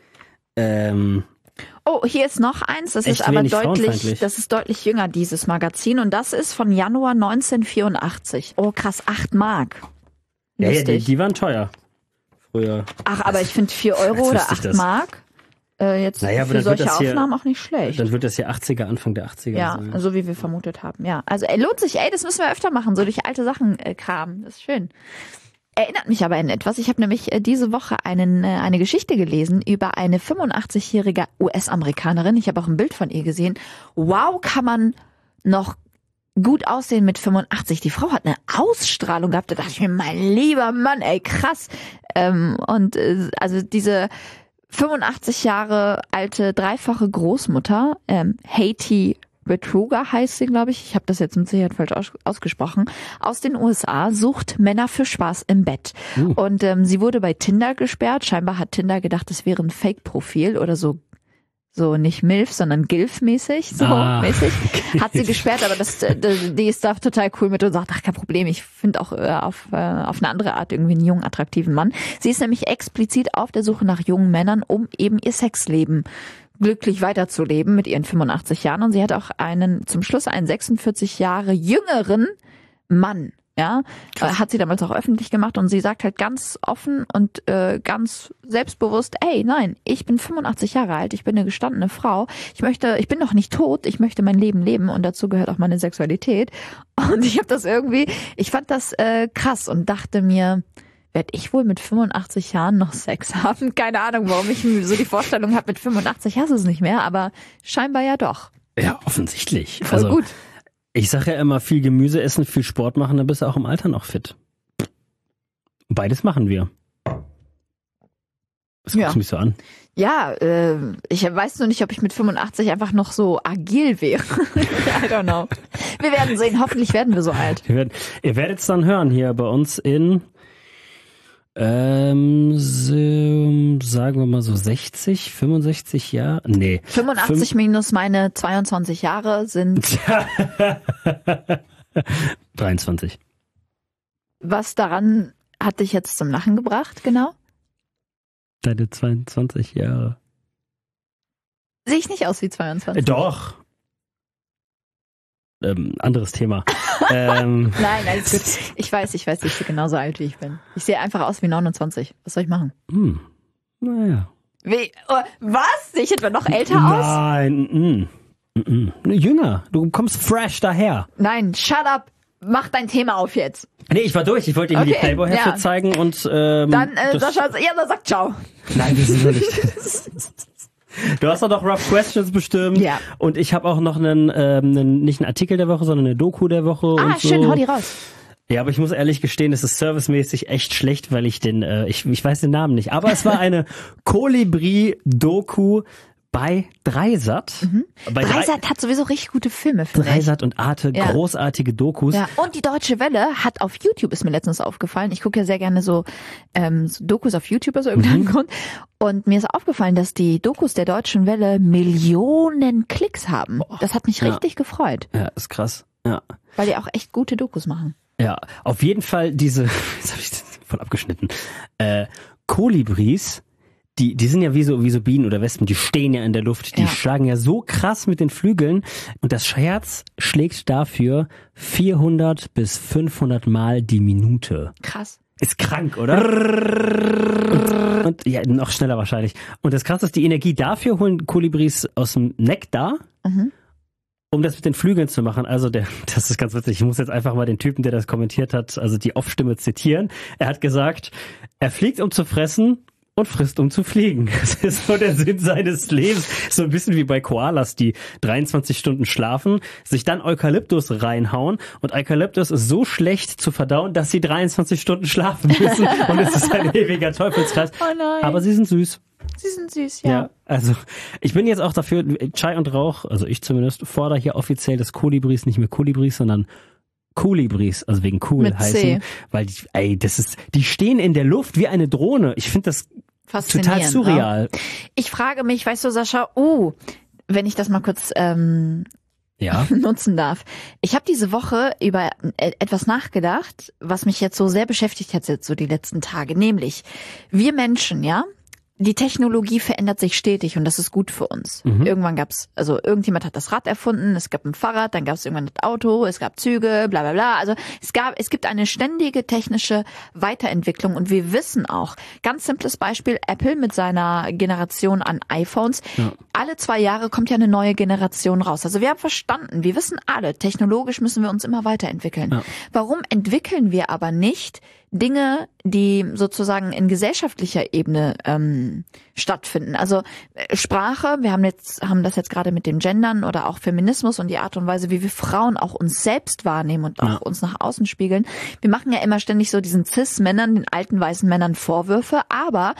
Speaker 2: Oh, hier ist noch eins, das ist aber deutlich jünger, dieses Magazin. Und das ist von Januar 1984. Oh, krass, 8 Mark.
Speaker 1: Ja, die waren teuer. Früher.
Speaker 2: Ach, aber ich finde 4 Euro oder 8 Mark. Für solche Aufnahmen auch nicht schlecht.
Speaker 1: Dann wird das hier 80er, Anfang der 80er
Speaker 2: sein. Ja, so wie wir vermutet haben. Ja, also lohnt sich, das müssen wir öfter machen, so durch alte Sachen kramen. Das ist schön. Erinnert mich aber an etwas. Ich habe nämlich diese Woche eine Geschichte gelesen über eine 85-jährige US-Amerikanerin. Ich habe auch ein Bild von ihr gesehen. Wow, kann man noch gut aussehen mit 85. Die Frau hat eine Ausstrahlung gehabt. Da dachte ich mir, mein lieber Mann, krass. Also diese 85 Jahre alte, dreifache Großmutter, Haiti Betruger heißt sie, glaube ich. Ich habe das jetzt mit Sicherheit falsch ausgesprochen. Aus den USA, sucht Männer für Spaß im Bett. Und sie wurde bei Tinder gesperrt. Scheinbar hat Tinder gedacht, es wäre ein Fake-Profil oder so nicht MILF, sondern GILF-mäßig, mäßig. Hat sie gesperrt, aber die ist da total cool mit und sagt, ach, kein Problem, ich finde auch auf eine andere Art irgendwie einen jungen, attraktiven Mann. Sie ist nämlich explizit auf der Suche nach jungen Männern, um eben ihr Sexleben glücklich weiterzuleben mit ihren 85 Jahren. Und sie hat auch zum Schluss einen 46 Jahre jüngeren Mann, hat sie damals auch öffentlich gemacht. Und sie sagt halt ganz offen und ganz selbstbewusst, nein, ich bin 85 Jahre alt, ich bin eine gestandene Frau, ich bin noch nicht tot, ich möchte mein Leben leben und dazu gehört auch meine Sexualität. Und ich fand das krass und dachte mir, werde ich wohl mit 85 Jahren noch Sex haben? Keine Ahnung, warum ich so die Vorstellung habe, mit 85 hast du es nicht mehr, aber scheinbar ja doch.
Speaker 1: Ja, offensichtlich.
Speaker 2: Voll gut.
Speaker 1: Ich sage ja immer, viel Gemüse essen, viel Sport machen, dann bist du auch im Alter noch fit. Beides machen wir. Das guckst du mich so an.
Speaker 2: Ja, ich weiß nur nicht, ob ich mit 85 einfach noch so agil wäre. I don't know. Wir werden sehen, hoffentlich werden wir so alt.
Speaker 1: Ihr werdet es dann hören hier bei uns in sagen wir mal so 60, 65 Jahre? Nee.
Speaker 2: 85 minus meine 22 Jahre sind
Speaker 1: 23.
Speaker 2: Was daran hat dich jetzt zum Lachen gebracht, genau?
Speaker 1: Deine 22 Jahre.
Speaker 2: Sehe ich nicht aus wie 22?
Speaker 1: Doch. Anderes Thema.
Speaker 2: Nein, alles gut. Ich weiß, ich bin genauso alt wie ich bin. Ich sehe einfach aus wie 29. Was soll ich machen?
Speaker 1: Naja.
Speaker 2: Was? Sehe ich etwa noch älter aus?
Speaker 1: Nein. Jünger. Du kommst fresh daher.
Speaker 2: Nein, shut up. Mach dein Thema auf jetzt.
Speaker 1: Nee, ich war durch. Ich wollte Ihnen die Playboy-Hefte zeigen und
Speaker 2: dann Sascha, sagt ciao.
Speaker 1: Nein, das ist nicht. Du hast doch Rough Questions bestimmt.
Speaker 2: Ja. Und
Speaker 1: ich habe auch noch nicht einen Artikel der Woche, sondern eine Doku der Woche. Und so.
Speaker 2: Schön, hau die raus.
Speaker 1: Ja, aber ich muss ehrlich gestehen, es ist servicemäßig echt schlecht, weil ich ich weiß den Namen nicht. Aber es war eine Kolibri-Doku bei Dreisat.
Speaker 2: Dreisat hat sowieso richtig gute Filme, finde ich.
Speaker 1: Dreisat und Arte, großartige Dokus.
Speaker 2: Ja. Und die Deutsche Welle hat auf YouTube, ist mir letztens aufgefallen, ich gucke ja sehr gerne so Dokus auf YouTube aus irgendeinem Grund. Und mir ist aufgefallen, dass die Dokus der Deutschen Welle Millionen Klicks haben. Das hat mich richtig gefreut.
Speaker 1: Ja, ist krass. Ja.
Speaker 2: Weil die auch echt gute Dokus machen.
Speaker 1: Ja, auf jeden Fall jetzt habe ich das voll abgeschnitten. Kolibris, die sind ja wie so Bienen oder Wespen, die stehen ja in der Luft, die schlagen ja so krass mit den Flügeln und das Herz schlägt dafür 400 bis 500 Mal die Minute.
Speaker 2: Krass.
Speaker 1: Ist krank, oder? Und ja, noch schneller wahrscheinlich. Und das Krasse ist, die Energie dafür holen Kolibris aus dem Nektar, um das mit den Flügeln zu machen. Also das ist ganz witzig. Ich muss jetzt einfach mal den Typen, der das kommentiert hat, also die Off-Stimme zitieren. Er hat gesagt, er fliegt, um zu fressen, und frisst, um zu fliegen. Das ist so der Sinn seines Lebens. So ein bisschen wie bei Koalas, die 23 Stunden schlafen, sich dann Eukalyptus reinhauen und Eukalyptus ist so schlecht zu verdauen, dass sie 23 Stunden schlafen müssen und es ist ein ewiger Teufelskreis.
Speaker 2: Oh nein.
Speaker 1: Aber sie sind süß.
Speaker 2: Sie sind süß, ja.
Speaker 1: Ja, also ich bin jetzt auch dafür, Chai und Rauch, also ich zumindest, fordere hier offiziell, dass Kolibris nicht mehr Kolibris, sondern Kolibris, also wegen cool
Speaker 2: Mit
Speaker 1: heißen,
Speaker 2: C.
Speaker 1: weil die stehen in der Luft wie eine Drohne. Ich finde das total surreal.
Speaker 2: Ne? Ich frage mich, weißt du, Sascha, wenn ich das mal kurz nutzen darf. Ich habe diese Woche über etwas nachgedacht, was mich jetzt so sehr beschäftigt hat, jetzt so die letzten Tage, nämlich wir Menschen, ja, die Technologie verändert sich stetig und das ist gut für uns. Irgendwann irgendjemand hat das Rad erfunden, es gab ein Fahrrad, dann gab es irgendwann das Auto, es gab Züge, bla bla bla. Also es gibt eine ständige technische Weiterentwicklung und wir wissen auch, ganz simples Beispiel, Apple mit seiner Generation an iPhones, alle 2 Jahre kommt ja eine neue Generation raus. Also wir haben verstanden, wir wissen alle, technologisch müssen wir uns immer weiterentwickeln. Ja. Warum entwickeln wir aber nicht Dinge, die sozusagen in gesellschaftlicher Ebene stattfinden? Also Sprache, wir haben das jetzt gerade mit dem Gendern oder auch Feminismus und die Art und Weise, wie wir Frauen auch uns selbst wahrnehmen und auch uns nach außen spiegeln. Wir machen ja immer ständig so diesen Cis-Männern, den alten weißen Männern Vorwürfe, aber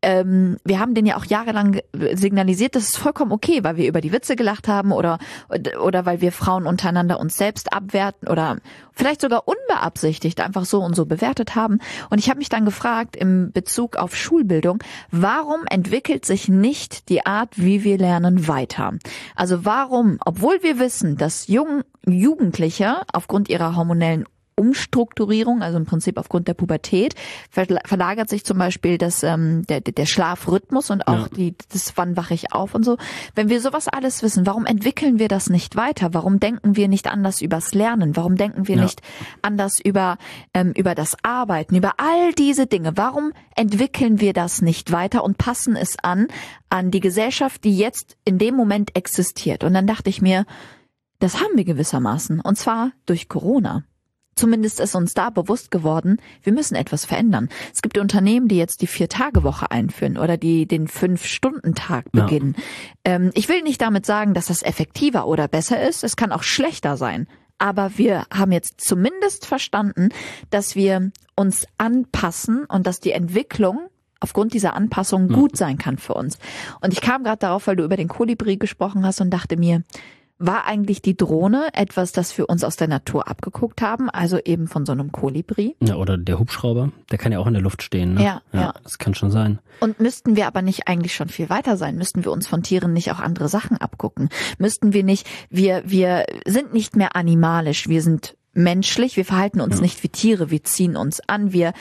Speaker 2: wir haben denen ja auch jahrelang signalisiert, das ist vollkommen okay, weil wir über die Witze gelacht haben oder weil wir Frauen untereinander uns selbst abwerten oder vielleicht sogar unbeabsichtigt einfach so und so bewertet haben. Und ich habe mich dann gefragt im Bezug auf Schulbildung, warum entwickelt sich nicht die Art, wie wir lernen, weiter? Also warum, obwohl wir wissen, dass Jugendliche aufgrund ihrer hormonellen Umstrukturierung, also im Prinzip aufgrund der Pubertät, verlagert sich zum Beispiel der Schlafrhythmus und auch das wann wache ich auf und so. Wenn wir sowas alles wissen, warum entwickeln wir das nicht weiter? Warum denken wir nicht anders übers Lernen? Warum denken wir nicht anders über das Arbeiten, über all diese Dinge? Warum entwickeln wir das nicht weiter und passen es an die Gesellschaft, die jetzt in dem Moment existiert? Und dann dachte ich mir, das haben wir gewissermaßen, und zwar durch Corona. Zumindest ist uns da bewusst geworden, wir müssen etwas verändern. Es gibt Unternehmen, die jetzt die 4-Tage-Woche einführen oder die den 5-Stunden-Tag beginnen. Ich will nicht damit sagen, dass das effektiver oder besser ist. Es kann auch schlechter sein. Aber wir haben jetzt zumindest verstanden, dass wir uns anpassen und dass die Entwicklung aufgrund dieser Anpassung gut sein kann für uns. Und ich kam gerade darauf, weil du über den Kolibri gesprochen hast und dachte mir, war eigentlich die Drohne etwas, das wir uns aus der Natur abgeguckt haben, also eben von so einem Kolibri?
Speaker 1: Ja, oder der Hubschrauber, der kann ja auch in der Luft stehen. Ne? Ja, das kann schon sein.
Speaker 2: Und müssten wir aber nicht eigentlich schon viel weiter sein? Müssten wir uns von Tieren nicht auch andere Sachen abgucken? Müssten wir nicht, wir sind nicht mehr animalisch, wir sind menschlich, wir verhalten uns nicht wie Tiere, wir ziehen uns an, wir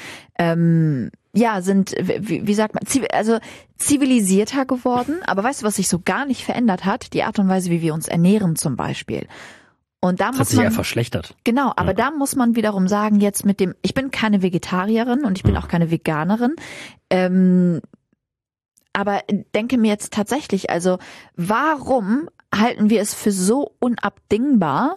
Speaker 2: sind, wie sagt man, zivilisierter geworden. Aber weißt du, was sich so gar nicht verändert hat? Die Art und Weise, wie wir uns ernähren zum Beispiel. Und da
Speaker 1: das hat sich ja verschlechtert.
Speaker 2: Genau, aber da muss man wiederum sagen, jetzt ich bin keine Vegetarierin und ich bin auch keine Veganerin, aber denke mir jetzt tatsächlich, also warum halten wir es für so unabdingbar,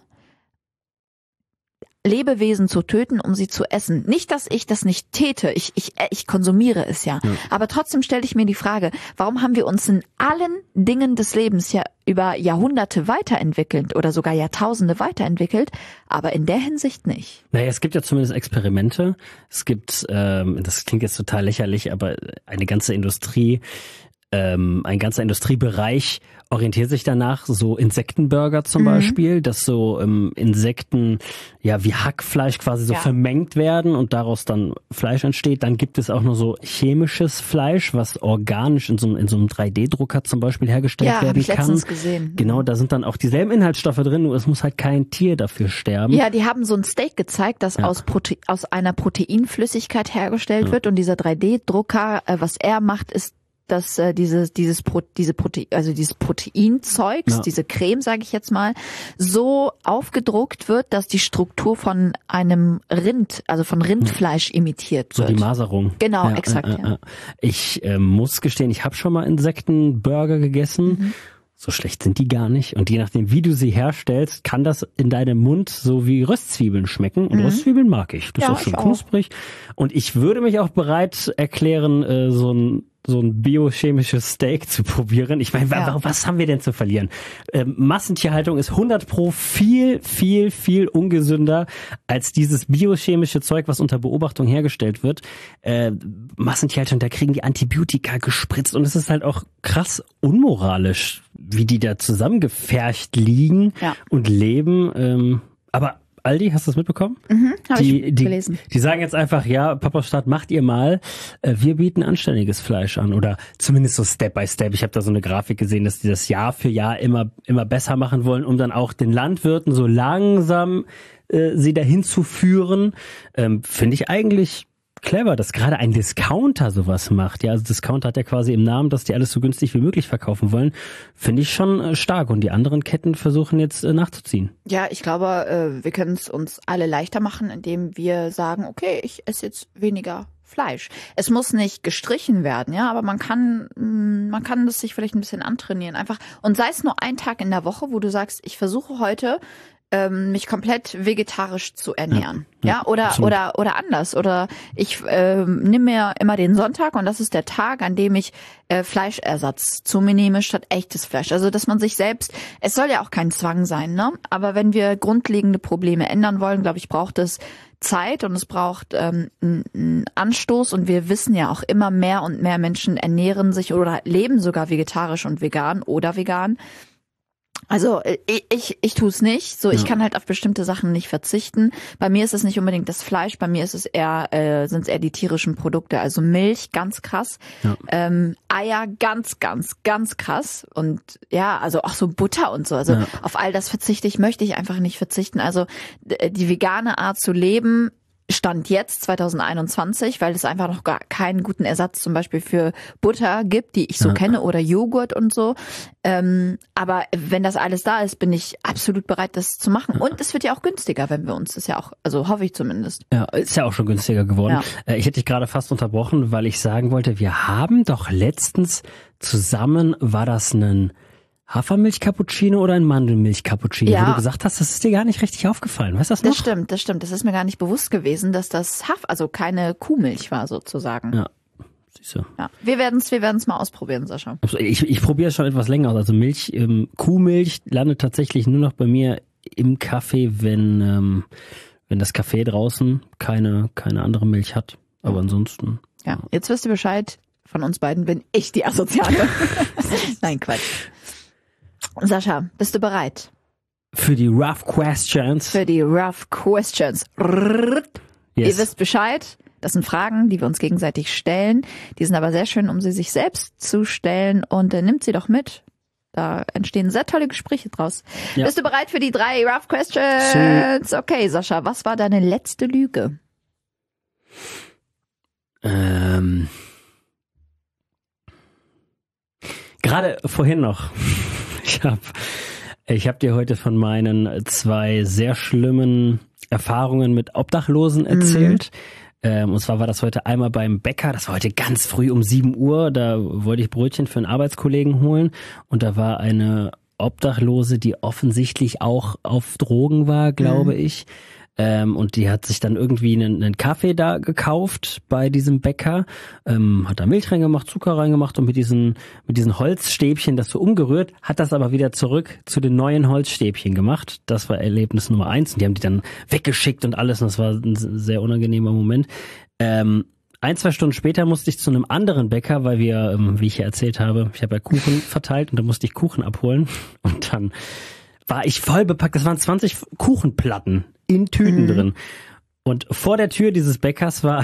Speaker 2: Lebewesen zu töten, um sie zu essen? Nicht, dass ich das nicht täte, ich konsumiere es ja. Aber trotzdem stelle ich mir die Frage, warum haben wir uns in allen Dingen des Lebens ja über Jahrhunderte weiterentwickelt oder sogar Jahrtausende weiterentwickelt, aber in der Hinsicht nicht?
Speaker 1: Naja, es gibt ja zumindest Experimente. Es gibt, das klingt jetzt total lächerlich, aber eine ganze Industrie, ein ganzer Industriebereich orientiert sich danach, so Insektenburger zum Beispiel, dass so Insekten ja wie Hackfleisch quasi so vermengt werden und daraus dann Fleisch entsteht. Dann gibt es auch noch so chemisches Fleisch, was organisch in so einem 3D-Drucker zum Beispiel hergestellt werden kann. Ja, habe ich letztens gesehen. Genau, da sind dann auch dieselben Inhaltsstoffe drin, nur es muss halt kein Tier dafür sterben.
Speaker 2: Ja, die haben so ein Steak gezeigt, das aus einer Proteinflüssigkeit hergestellt wird und dieser 3D-Drucker, was er macht, ist dass dieses Proteinzeugs, diese Creme, sage ich jetzt mal, so aufgedruckt wird, dass die Struktur von einem Rind, also von Rindfleisch imitiert wird.
Speaker 1: So die Maserung.
Speaker 2: Genau, exakt. Ja.
Speaker 1: Ich muss gestehen, ich habe schon mal Insektenburger gegessen. So schlecht sind die gar nicht. Und je nachdem, wie du sie herstellst, kann das in deinem Mund so wie Röstzwiebeln schmecken. Und Röstzwiebeln mag ich. Das ist auch schon knusprig. Und ich würde mich auch bereit erklären, so ein biochemisches Steak zu probieren. Ich meine, was haben wir denn zu verlieren? Massentierhaltung ist 100% viel ungesünder als dieses biochemische Zeug, was unter Beobachtung hergestellt wird. Massentierhaltung, da kriegen die Antibiotika gespritzt und es ist halt auch krass unmoralisch, wie die da zusammengepfercht liegen und leben. Aber Aldi, hast du das mitbekommen?
Speaker 2: Habe ich gelesen.
Speaker 1: Die sagen jetzt einfach, ja, Papa Stadt, macht ihr mal. Wir bieten anständiges Fleisch an oder zumindest so Step by Step. Ich habe da so eine Grafik gesehen, dass die das Jahr für Jahr immer besser machen wollen, um dann auch den Landwirten so langsam sie dahin zu führen. Finde ich eigentlich clever, dass gerade ein Discounter sowas macht. Ja, also Discounter hat ja quasi im Namen, dass die alles so günstig wie möglich verkaufen wollen. Finde ich schon stark. Und die anderen Ketten versuchen jetzt nachzuziehen.
Speaker 2: Ja, ich glaube, wir können es uns alle leichter machen, indem wir sagen, okay, ich esse jetzt weniger Fleisch. Es muss nicht gestrichen werden, ja, aber man kann das sich vielleicht ein bisschen antrainieren. Einfach. Und sei es nur ein Tag in der Woche, wo du sagst, ich versuche heute mich komplett vegetarisch zu ernähren. Ja, oder anders. Oder ich nehme mir immer den Sonntag und das ist der Tag, an dem ich Fleischersatz zu mir nehme statt echtes Fleisch. Also dass man sich selbst, es soll ja auch kein Zwang sein, ne? Aber wenn wir grundlegende Probleme ändern wollen, glaube ich, braucht es Zeit und es braucht einen Anstoß und wir wissen ja auch immer mehr und mehr Menschen ernähren sich oder leben sogar vegetarisch und vegan oder vegan. Also ich tue es nicht. So, ich kann halt auf bestimmte Sachen nicht verzichten. Bei mir ist es nicht unbedingt das Fleisch, bei mir ist es sind es eher die tierischen Produkte. Also Milch, ganz krass. Ja. Eier, ganz krass. Und ja, also auch so Butter und so. Also auf all das möchte ich einfach nicht verzichten. Also die vegane Art zu leben, Stand jetzt 2021, weil es einfach noch gar keinen guten Ersatz zum Beispiel für Butter gibt, die ich so kenne, oder Joghurt und so. Aber wenn das alles da ist, bin ich absolut bereit, das zu machen. Und es wird ja auch günstiger, wenn wir uns das ja auch, also hoffe ich zumindest.
Speaker 1: Ja, ist ja auch schon günstiger geworden. Ja. Ich hätte dich gerade fast unterbrochen, weil ich sagen wollte, wir haben doch letztens zusammen, war das ein Hafermilch-Cappuccino oder ein Mandelmilch-Cappuccino? Ja. Wo du gesagt hast, das ist dir gar nicht richtig aufgefallen. Weißt du das noch?
Speaker 2: Das stimmt. Das ist mir gar nicht bewusst gewesen, dass das also keine Kuhmilch war sozusagen.
Speaker 1: Ja. Siehst du.
Speaker 2: Ja. Wir werden's mal ausprobieren, Sascha.
Speaker 1: Ich probiere es schon etwas länger aus. Also Milch, Kuhmilch landet tatsächlich nur noch bei mir im Kaffee, wenn das Café draußen keine andere Milch hat. Aber ansonsten.
Speaker 2: Ja, jetzt wirst du Bescheid. Von uns beiden bin ich die Asoziale. Nein, Quatsch. Sascha, bist du bereit?
Speaker 1: Für die Rough Questions.
Speaker 2: Yes. Ihr wisst Bescheid. Das sind Fragen, die wir uns gegenseitig stellen. Die sind aber sehr schön, um sie sich selbst zu stellen. Und nimmt sie doch mit. Da entstehen sehr tolle Gespräche draus. Ja. Bist du bereit für die 3 Rough Questions? Okay, Sascha, was war deine letzte Lüge?
Speaker 1: Gerade vorhin noch. Ich hab dir heute von meinen 2 sehr schlimmen Erfahrungen mit Obdachlosen erzählt. Und zwar war das heute einmal beim Bäcker. Das war heute ganz früh um 7 Uhr. Da wollte ich Brötchen für einen Arbeitskollegen holen. Und da war eine Obdachlose, die offensichtlich auch auf Drogen war, glaube ich. Und die hat sich dann irgendwie einen Kaffee da gekauft bei diesem Bäcker, hat da Milch reingemacht, Zucker reingemacht und mit diesen Holzstäbchen das so umgerührt, hat das aber wieder zurück zu den neuen Holzstäbchen gemacht. Das war Erlebnis Nummer 1 und die haben die dann weggeschickt und alles und das war ein sehr unangenehmer Moment. 1-2 Stunden später musste ich zu einem anderen Bäcker, weil wir, wie ich ja erzählt habe, ich habe ja Kuchen verteilt und da musste ich Kuchen abholen und dann war ich voll bepackt. Das waren 20 Kuchenplatten in Tüten drin. Und vor der Tür dieses Bäckers war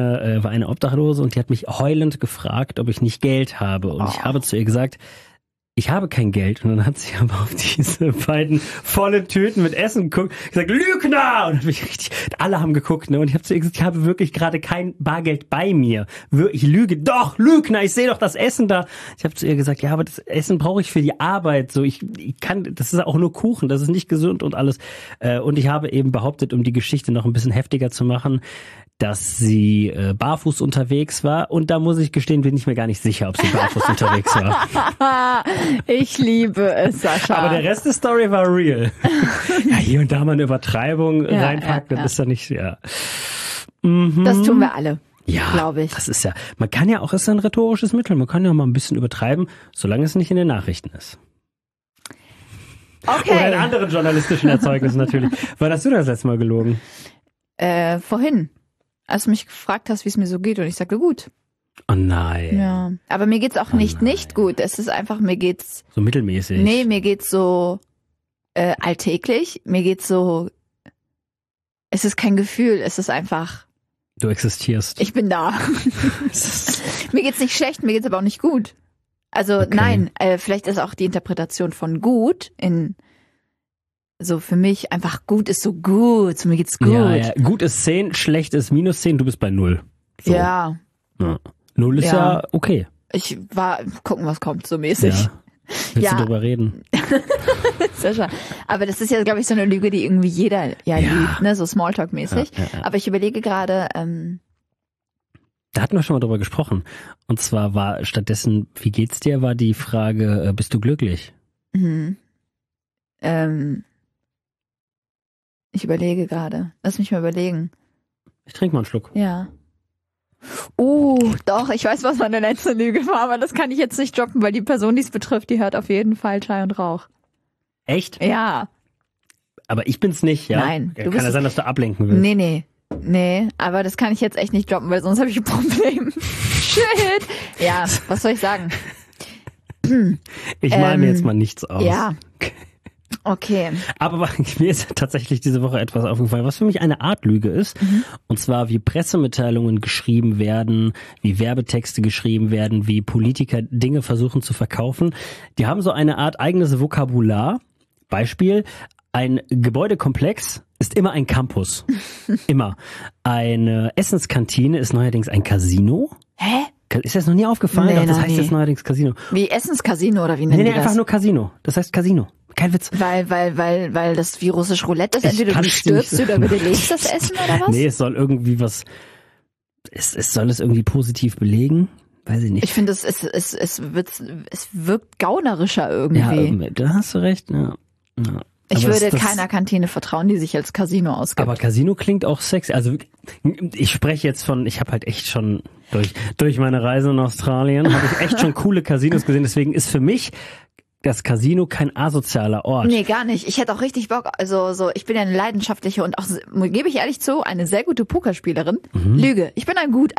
Speaker 1: eine Obdachlose und die hat mich heulend gefragt, ob ich nicht Geld habe. Und ich habe zu ihr gesagt, ich habe kein Geld. Und dann hat sie aber auf diese beiden vollen Tüten mit Essen geguckt, gesagt, Lügner! Und dann bin ich richtig, alle haben geguckt, ne? Und ich habe zu ihr gesagt, ich habe wirklich gerade kein Bargeld bei mir. Ich lüge, doch, Lügner, ich sehe doch das Essen da. Ich habe zu ihr gesagt, ja, aber das Essen brauche ich für die Arbeit. So, ich kann, das ist auch nur Kuchen, das ist nicht gesund und alles. Und ich habe eben behauptet, um die Geschichte noch ein bisschen heftiger zu machen, dass sie barfuß unterwegs war. Und da muss ich gestehen, bin ich mir gar nicht sicher, ob sie barfuß unterwegs war.
Speaker 2: Ich liebe es, Sascha.
Speaker 1: Aber der Rest der Story war real. Ja, hier und da mal eine Übertreibung reinpacken, das ist ja nicht, ja. Mhm.
Speaker 2: Das tun wir alle,
Speaker 1: ja,
Speaker 2: glaube ich.
Speaker 1: Das ist ja, man kann ja auch, ist ein rhetorisches Mittel, man kann ja mal ein bisschen übertreiben, solange es nicht in den Nachrichten ist.
Speaker 2: Okay.
Speaker 1: Oder in anderen journalistischen Erzeugnissen natürlich. Wann hast du das letzte Mal gelogen?
Speaker 2: Vorhin. Als du mich gefragt hast, wie es mir so geht und ich sagte, gut.
Speaker 1: Oh nein.
Speaker 2: Ja, aber mir geht's auch nicht gut. Es ist einfach, mir geht's...
Speaker 1: So mittelmäßig.
Speaker 2: Nee, mir geht's so alltäglich. Mir geht's so... Es ist kein Gefühl, es ist einfach...
Speaker 1: Du existierst.
Speaker 2: Ich bin da. Mir geht's nicht schlecht, mir geht's aber auch nicht gut. Also okay. Nein, vielleicht ist auch die Interpretation von gut in... So für mich einfach gut ist so gut, so mir geht's gut.
Speaker 1: Ja. Gut ist 10, schlecht ist -10, du bist bei 0. So.
Speaker 2: Ja.
Speaker 1: 0 ist ja okay.
Speaker 2: Ich gucken, was kommt, so mäßig.
Speaker 1: Ja. Willst du drüber reden?
Speaker 2: Sascha. Aber das ist ja, glaube ich, so eine Lüge, die irgendwie jeder liebt, ne? So Smalltalk-mäßig. Ja. Aber ich überlege gerade,
Speaker 1: da hatten wir schon mal drüber gesprochen. Und zwar war stattdessen, wie geht's dir, war die Frage, bist du glücklich?
Speaker 2: Mhm. Ich überlege gerade. Lass mich mal überlegen.
Speaker 1: Ich trinke mal einen Schluck.
Speaker 2: Ja. Doch, ich weiß, was meine letzte Lüge war, aber das kann ich jetzt nicht droppen, weil die Person, die es betrifft, die hört auf jeden Fall Schall und Rauch.
Speaker 1: Echt?
Speaker 2: Ja.
Speaker 1: Aber ich bin's nicht, ja?
Speaker 2: Nein.
Speaker 1: Kann ja sein, dass du ablenken willst.
Speaker 2: Nee, aber das kann ich jetzt echt nicht droppen, weil sonst habe ich ein Problem. Shit. Ja, was soll ich sagen?
Speaker 1: Ich male mir jetzt mal nichts aus.
Speaker 2: Ja. Okay.
Speaker 1: Aber mir ist tatsächlich diese Woche etwas aufgefallen, was für mich eine Art Lüge ist. Mhm. Und zwar, wie Pressemitteilungen geschrieben werden, wie Werbetexte geschrieben werden, wie Politiker Dinge versuchen zu verkaufen. Die haben so eine Art eigenes Vokabular. Beispiel, ein Gebäudekomplex ist immer ein Campus. Immer. Eine Essenskantine ist neuerdings ein Casino.
Speaker 2: Hä?
Speaker 1: Ist das noch nie aufgefallen?
Speaker 2: Nee,
Speaker 1: Doch, das heißt jetzt neuerdings Casino.
Speaker 2: Wie Essenscasino oder wie nennen die das?
Speaker 1: Nee, einfach nur Casino. Das heißt Casino. Kein Witz.
Speaker 2: Weil das wie russisch Roulette ist. Entweder du stirbst oder du belegst das Essen oder was?
Speaker 1: Nee, es soll irgendwie was, es soll es irgendwie positiv belegen. Weiß ich nicht.
Speaker 2: Ich finde, es wirkt gaunerischer irgendwie.
Speaker 1: Ja, da hast du recht. Ja.
Speaker 2: Ich würde keiner Kantine vertrauen, die sich als Casino ausgibt.
Speaker 1: Aber Casino klingt auch sexy. Also ich spreche jetzt von, ich habe halt echt schon durch meine Reise in Australien, habe ich echt schon coole Casinos gesehen. Deswegen ist für mich das Casino kein asozialer Ort.
Speaker 2: Nee, gar nicht. Ich hätte auch richtig Bock, ich bin ja eine leidenschaftliche und auch, gebe ich ehrlich zu, eine sehr gute Pokerspielerin. Mhm. Lüge. Ich bin eine gute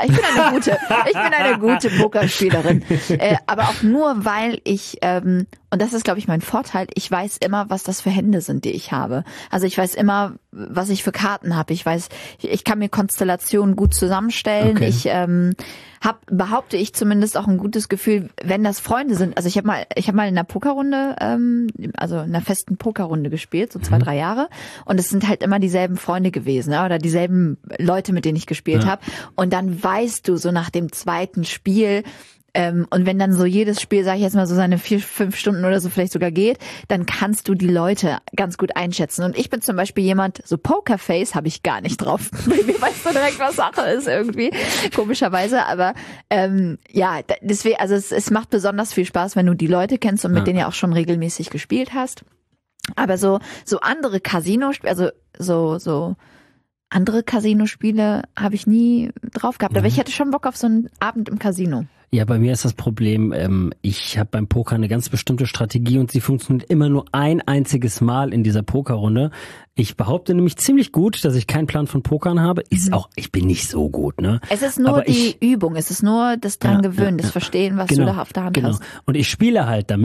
Speaker 2: Pokerspielerin. Aber auch nur, weil ich, und das ist, glaube ich, mein Vorteil, ich weiß immer, was das für Hände sind, die ich habe. Also ich weiß immer, was ich für Karten habe. Ich weiß, ich kann mir Konstellationen gut zusammenstellen. Okay. Ich behaupte ich zumindest auch ein gutes Gefühl, wenn das Freunde sind. Also ich habe mal in einer Pokerrunde, also in einer festen Pokerrunde gespielt, so 2-3 Jahre. Und es sind halt immer dieselben Freunde gewesen, oder dieselben Leute, mit denen ich gespielt habe. Und dann weißt du so nach dem zweiten Spiel, und wenn dann so jedes Spiel, sage ich jetzt mal, so seine 4-5 Stunden oder so vielleicht sogar geht, dann kannst du die Leute ganz gut einschätzen. Und ich bin zum Beispiel jemand, so Pokerface habe ich gar nicht drauf. Bei mir weißt du direkt, was Sache ist irgendwie, komischerweise. Aber deswegen, also es macht besonders viel Spaß, wenn du die Leute kennst und mit denen ja auch schon regelmäßig gespielt hast. Aber so andere Casino-Spiele, also so andere Casino-Spiele habe ich nie drauf gehabt. Aber ich hätte schon Bock auf so einen Abend im Casino.
Speaker 1: Ja, bei mir ist das Problem, ich habe beim Poker eine ganz bestimmte Strategie und sie funktioniert immer nur ein einziges Mal in dieser Pokerrunde. Ich behaupte nämlich ziemlich gut, dass ich keinen Plan von Pokern habe. Ich bin nicht so gut, ne?
Speaker 2: Es ist nur Übung, es ist nur das dran gewöhnen, das Verstehen, was du da auf der Hand hast.
Speaker 1: Und ich spiele halt damit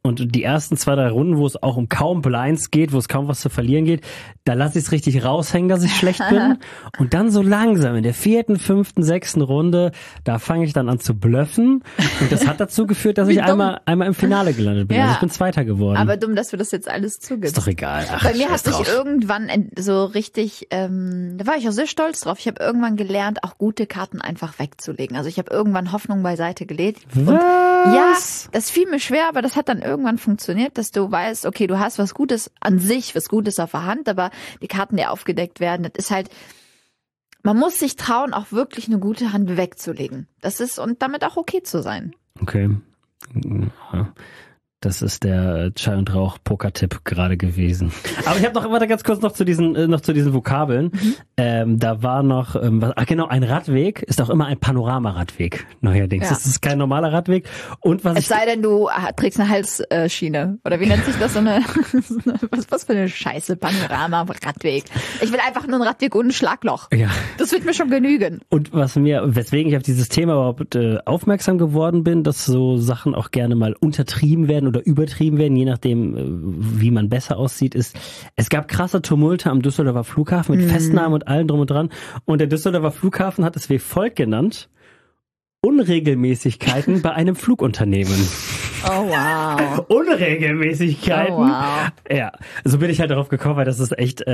Speaker 1: und die ersten 2, 3 Runden, wo es auch um kaum Blinds geht, wo es kaum was zu verlieren geht, da lasse ich es richtig raushängen, dass ich schlecht bin. Und dann so langsam in der 4., 5., 6. Runde, da fange ich dann an zu bluffen. Und das hat dazu geführt, dass ich einmal im Finale gelandet bin.
Speaker 2: Ja.
Speaker 1: Also ich bin Zweiter geworden.
Speaker 2: Aber dumm, dass du das jetzt alles zugibst.
Speaker 1: Ist doch egal. Ach,
Speaker 2: Bei mir hat
Speaker 1: scheiß
Speaker 2: sich
Speaker 1: drauf.
Speaker 2: irgendwann so richtig, da war ich auch sehr stolz drauf. Ich habe irgendwann gelernt, auch gute Karten einfach wegzulegen. Also ich habe irgendwann Hoffnung beiseite gelegt. Und ja, das fiel mir schwer, aber das hat dann irgendwann funktioniert, dass du weißt, okay, du hast was Gutes an sich, was Gutes auf der Hand, aber die Karten, die aufgedeckt werden, das ist halt, man muss sich trauen, auch wirklich eine gute Hand wegzulegen. Das ist, und damit auch okay zu sein.
Speaker 1: Okay. Ja. Das ist der Chai und Rauch Poker-Tipp gerade gewesen. Aber ich habe noch immer ganz kurz noch zu diesen Vokabeln. Da war noch, genau, ein Radweg ist auch immer ein Panoramaradweg neuerdings.
Speaker 2: Ja.
Speaker 1: Das ist kein normaler Radweg. Und was
Speaker 2: Es sei denn, du trägst eine Halsschiene. Oder wie nennt sich das? So eine, was für eine Scheiße, Panorama-Radweg. Ich will einfach nur einen Radweg ohne Schlagloch.
Speaker 1: Ja.
Speaker 2: Das wird mir schon genügen.
Speaker 1: Und weswegen ich auf dieses Thema überhaupt aufmerksam geworden bin, dass so Sachen auch gerne mal untertrieben werden oder übertrieben werden, je nachdem, wie man besser aussieht, ist, es gab krasse Tumulte am Düsseldorfer Flughafen mit Festnahmen und allem drum und dran. Und der Düsseldorfer Flughafen hat es wie folgt genannt: Unregelmäßigkeiten bei einem Flugunternehmen.
Speaker 2: Oh, wow.
Speaker 1: Unregelmäßigkeiten?
Speaker 2: Oh, wow.
Speaker 1: Ja, so bin ich halt darauf gekommen, weil das ist echt,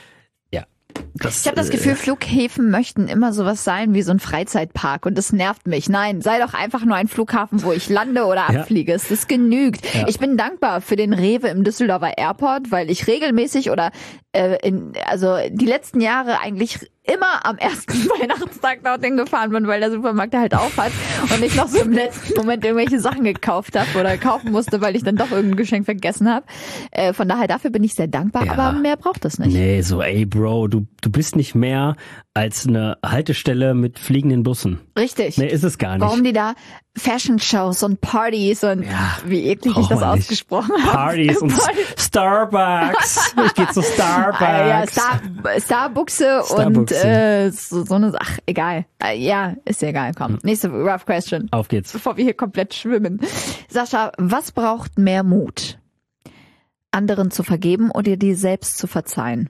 Speaker 2: Ich habe das Gefühl, Flughäfen möchten immer sowas sein wie so ein Freizeitpark und das nervt mich. Nein, sei doch einfach nur ein Flughafen, wo ich lande oder abfliege. Es ist genügt.
Speaker 1: Ja.
Speaker 2: Ich bin dankbar für den Rewe im Düsseldorfer Airport, weil ich regelmäßig oder also die letzten Jahre eigentlich immer am ersten Weihnachtstag dorthin gefahren bin, weil der Supermarkt halt auf hat und ich noch so im letzten Moment irgendwelche Sachen gekauft habe oder kaufen musste, weil ich dann doch irgendein Geschenk vergessen habe. Von daher, dafür bin ich sehr dankbar,
Speaker 1: Ja.
Speaker 2: aber mehr braucht es nicht.
Speaker 1: nee, so, ey Bro, du bist nicht mehr als eine Haltestelle mit fliegenden Bussen.
Speaker 2: Richtig.
Speaker 1: Nee, ist es gar nicht.
Speaker 2: Warum die da Fashion-Shows und Partys und wie eklig ich
Speaker 1: braucht
Speaker 2: das
Speaker 1: man nicht.
Speaker 2: ausgesprochen habe.
Speaker 1: Partys und Starbucks. Ich gehe zu Starbucks.
Speaker 2: Ja, Starbuchse und so eine Sache. Egal. Ja, ist ja egal. Komm, nächste rough question.
Speaker 1: Auf geht's.
Speaker 2: Bevor wir hier komplett schwimmen. Sascha, was braucht mehr Mut? Anderen zu vergeben oder dir selbst zu verzeihen?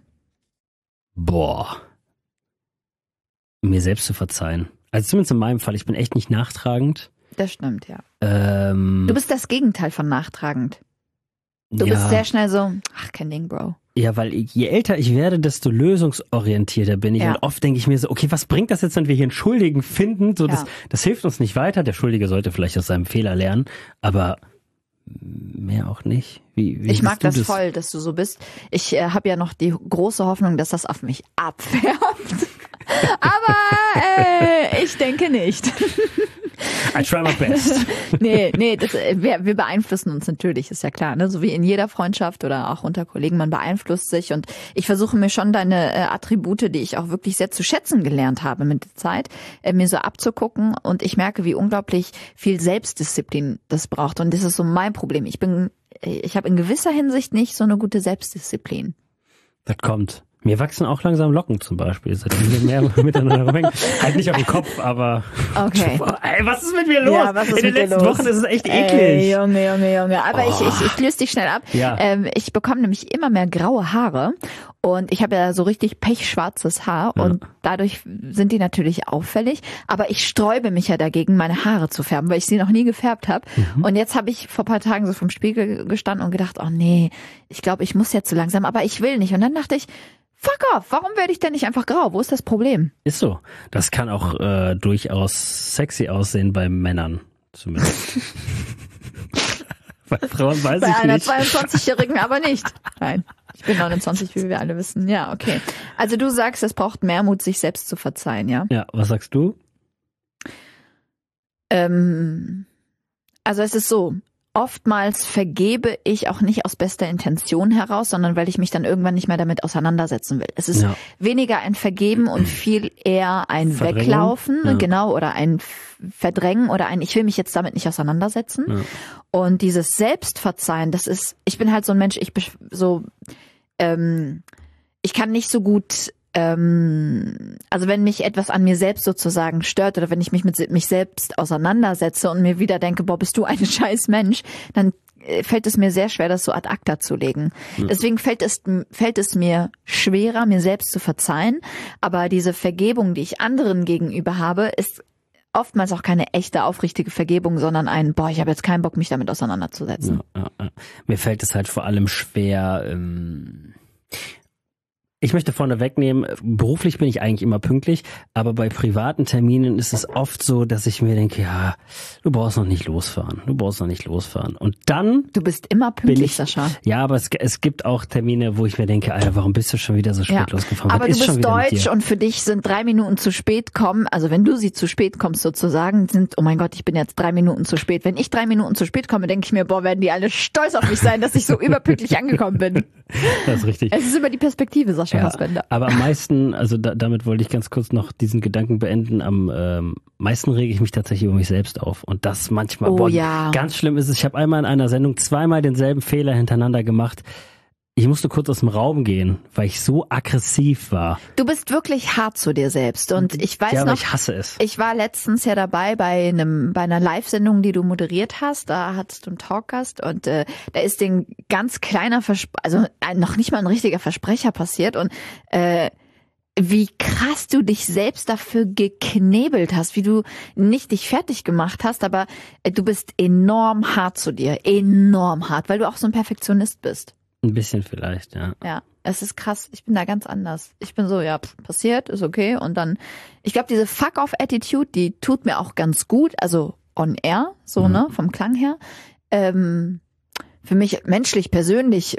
Speaker 1: Boah. Mir selbst zu verzeihen. Also zumindest in meinem Fall, ich bin echt nicht nachtragend.
Speaker 2: Das stimmt, ja. Du bist das Gegenteil von nachtragend. Du bist sehr schnell so, ach, kein Ding, Bro.
Speaker 1: Ja, weil je älter ich werde, desto lösungsorientierter bin ich.
Speaker 2: Ja.
Speaker 1: Und oft denke ich mir so, okay, was bringt das jetzt, wenn wir hier einen Schuldigen finden? So,
Speaker 2: Ja.
Speaker 1: das hilft uns nicht weiter. Der Schuldige sollte vielleicht aus seinem Fehler lernen, aber mehr auch nicht. Wie
Speaker 2: Ich mag
Speaker 1: siehst du
Speaker 2: das voll, dass du so bist. Ich habe ja noch die große Hoffnung, dass das auf mich abfärbt. Aber ich denke nicht.
Speaker 1: I try my best.
Speaker 2: Nee, wir beeinflussen uns natürlich, ist ja klar, ne? So wie in jeder Freundschaft oder auch unter Kollegen, man beeinflusst sich und ich versuche mir schon deine Attribute, die ich auch wirklich sehr zu schätzen gelernt habe mit der Zeit, mir so abzugucken und ich merke, wie unglaublich viel Selbstdisziplin das braucht und das ist so mein Problem. Ich habe in gewisser Hinsicht nicht so eine gute Selbstdisziplin.
Speaker 1: Das kommt. Mir wachsen auch langsam Locken zum Beispiel, seitdem wir mehr miteinander rumhängen. Halt nicht auf den Kopf, aber...
Speaker 2: Okay.
Speaker 1: Ey, was ist mit mir los?
Speaker 2: Ja, was ist
Speaker 1: in den
Speaker 2: mit dir
Speaker 1: letzten
Speaker 2: los?
Speaker 1: Wochen ist es echt eklig.
Speaker 2: Ey, Junge. Aber ich löse dich schnell ab.
Speaker 1: Ja.
Speaker 2: Ich bekomme nämlich immer mehr graue Haare und ich habe ja so richtig pechschwarzes Haar und dadurch sind die natürlich auffällig. Aber ich sträube mich ja dagegen, meine Haare zu färben, weil ich sie noch nie gefärbt habe. Und jetzt habe ich vor ein paar Tagen so vom Spiegel gestanden und gedacht, oh nee, ich glaube, ich muss jetzt so langsam, aber ich will nicht. Und dann dachte ich, fuck off, warum werde ich denn nicht einfach grau? Wo ist das Problem?
Speaker 1: Ist so. Das kann auch durchaus sexy aussehen bei Männern. Zumindest. Bei Frauen weiß
Speaker 2: Bei
Speaker 1: ich
Speaker 2: einer
Speaker 1: nicht.
Speaker 2: 22-Jährigen aber nicht. Nein, ich bin 29, wie wir alle wissen. Ja, okay. Also du sagst, es braucht mehr Mut, sich selbst zu verzeihen, ja?
Speaker 1: Ja, was sagst du?
Speaker 2: Also es ist so, oftmals vergebe ich auch nicht aus bester Intention heraus, sondern weil ich mich dann irgendwann nicht mehr damit auseinandersetzen will. Es ist weniger ein Vergeben und viel eher ein
Speaker 1: Verdrängen.
Speaker 2: Weglaufen, genau, oder ein Verdrängen oder ein, ich will mich jetzt damit nicht auseinandersetzen.
Speaker 1: Ja.
Speaker 2: Und dieses Selbstverzeihen, das ist, ich bin halt so ein Mensch, ich kann nicht so gut, also wenn mich etwas an mir selbst sozusagen stört oder wenn ich mich mit mich selbst auseinandersetze und mir wieder denke, boah, bist du ein scheiß Mensch, dann fällt es mir sehr schwer, das so ad acta zu legen. Deswegen fällt es mir schwerer, mir selbst zu verzeihen. Aber diese Vergebung, die ich anderen gegenüber habe, ist oftmals auch keine echte, aufrichtige Vergebung, sondern ich habe jetzt keinen Bock, mich damit auseinanderzusetzen.
Speaker 1: Ja. Mir fällt es halt vor allem schwer, ich möchte vorne wegnehmen, beruflich bin ich eigentlich immer pünktlich, aber bei privaten Terminen ist es oft so, dass ich mir denke, ja, du brauchst noch nicht losfahren. Und dann...
Speaker 2: Du bist immer pünktlich, Sascha.
Speaker 1: Ja, aber es gibt auch Termine, wo ich mir denke, Alter, warum bist du schon wieder so spät losgefahren?
Speaker 2: Aber du bist deutsch und für dich sind 3 Minuten zu spät kommen, also wenn du sie zu spät kommst sozusagen, oh mein Gott, ich bin jetzt 3 Minuten zu spät. Wenn ich 3 Minuten zu spät komme, denke ich mir, werden die alle stolz auf mich sein, dass ich so überpünktlich angekommen bin.
Speaker 1: Das ist richtig.
Speaker 2: Es ist über die Perspektive, Sascha.
Speaker 1: Ja, aber am meisten, also damit wollte ich ganz kurz noch diesen Gedanken beenden, am meisten rege ich mich tatsächlich über mich selbst auf. Und das manchmal, ganz schlimm ist es. Ich habe einmal in einer Sendung zweimal denselben Fehler hintereinander gemacht. Ich musste kurz aus dem Raum gehen, weil ich so aggressiv war.
Speaker 2: Du bist wirklich hart zu dir selbst. Und ich weiß noch,
Speaker 1: ich hasse es.
Speaker 2: Ich war letztens ja dabei bei einer Live-Sendung, die du moderiert hast. Da hattest du einen Talkgast und da ist den ganz kleiner, noch nicht mal ein richtiger Versprecher passiert. Und wie krass du dich selbst dafür geknebelt hast, wie du nicht dich fertig gemacht hast, aber du bist enorm hart zu dir. Enorm hart, weil du auch so ein Perfektionist bist.
Speaker 1: Ein bisschen vielleicht, ja.
Speaker 2: Ja, es ist krass. Ich bin da ganz anders. Ich bin so, passiert, ist okay. Und dann, ich glaube, diese Fuck-off-Attitude, die tut mir auch ganz gut. Also on air, so, ne, vom Klang her. Für mich menschlich, persönlich,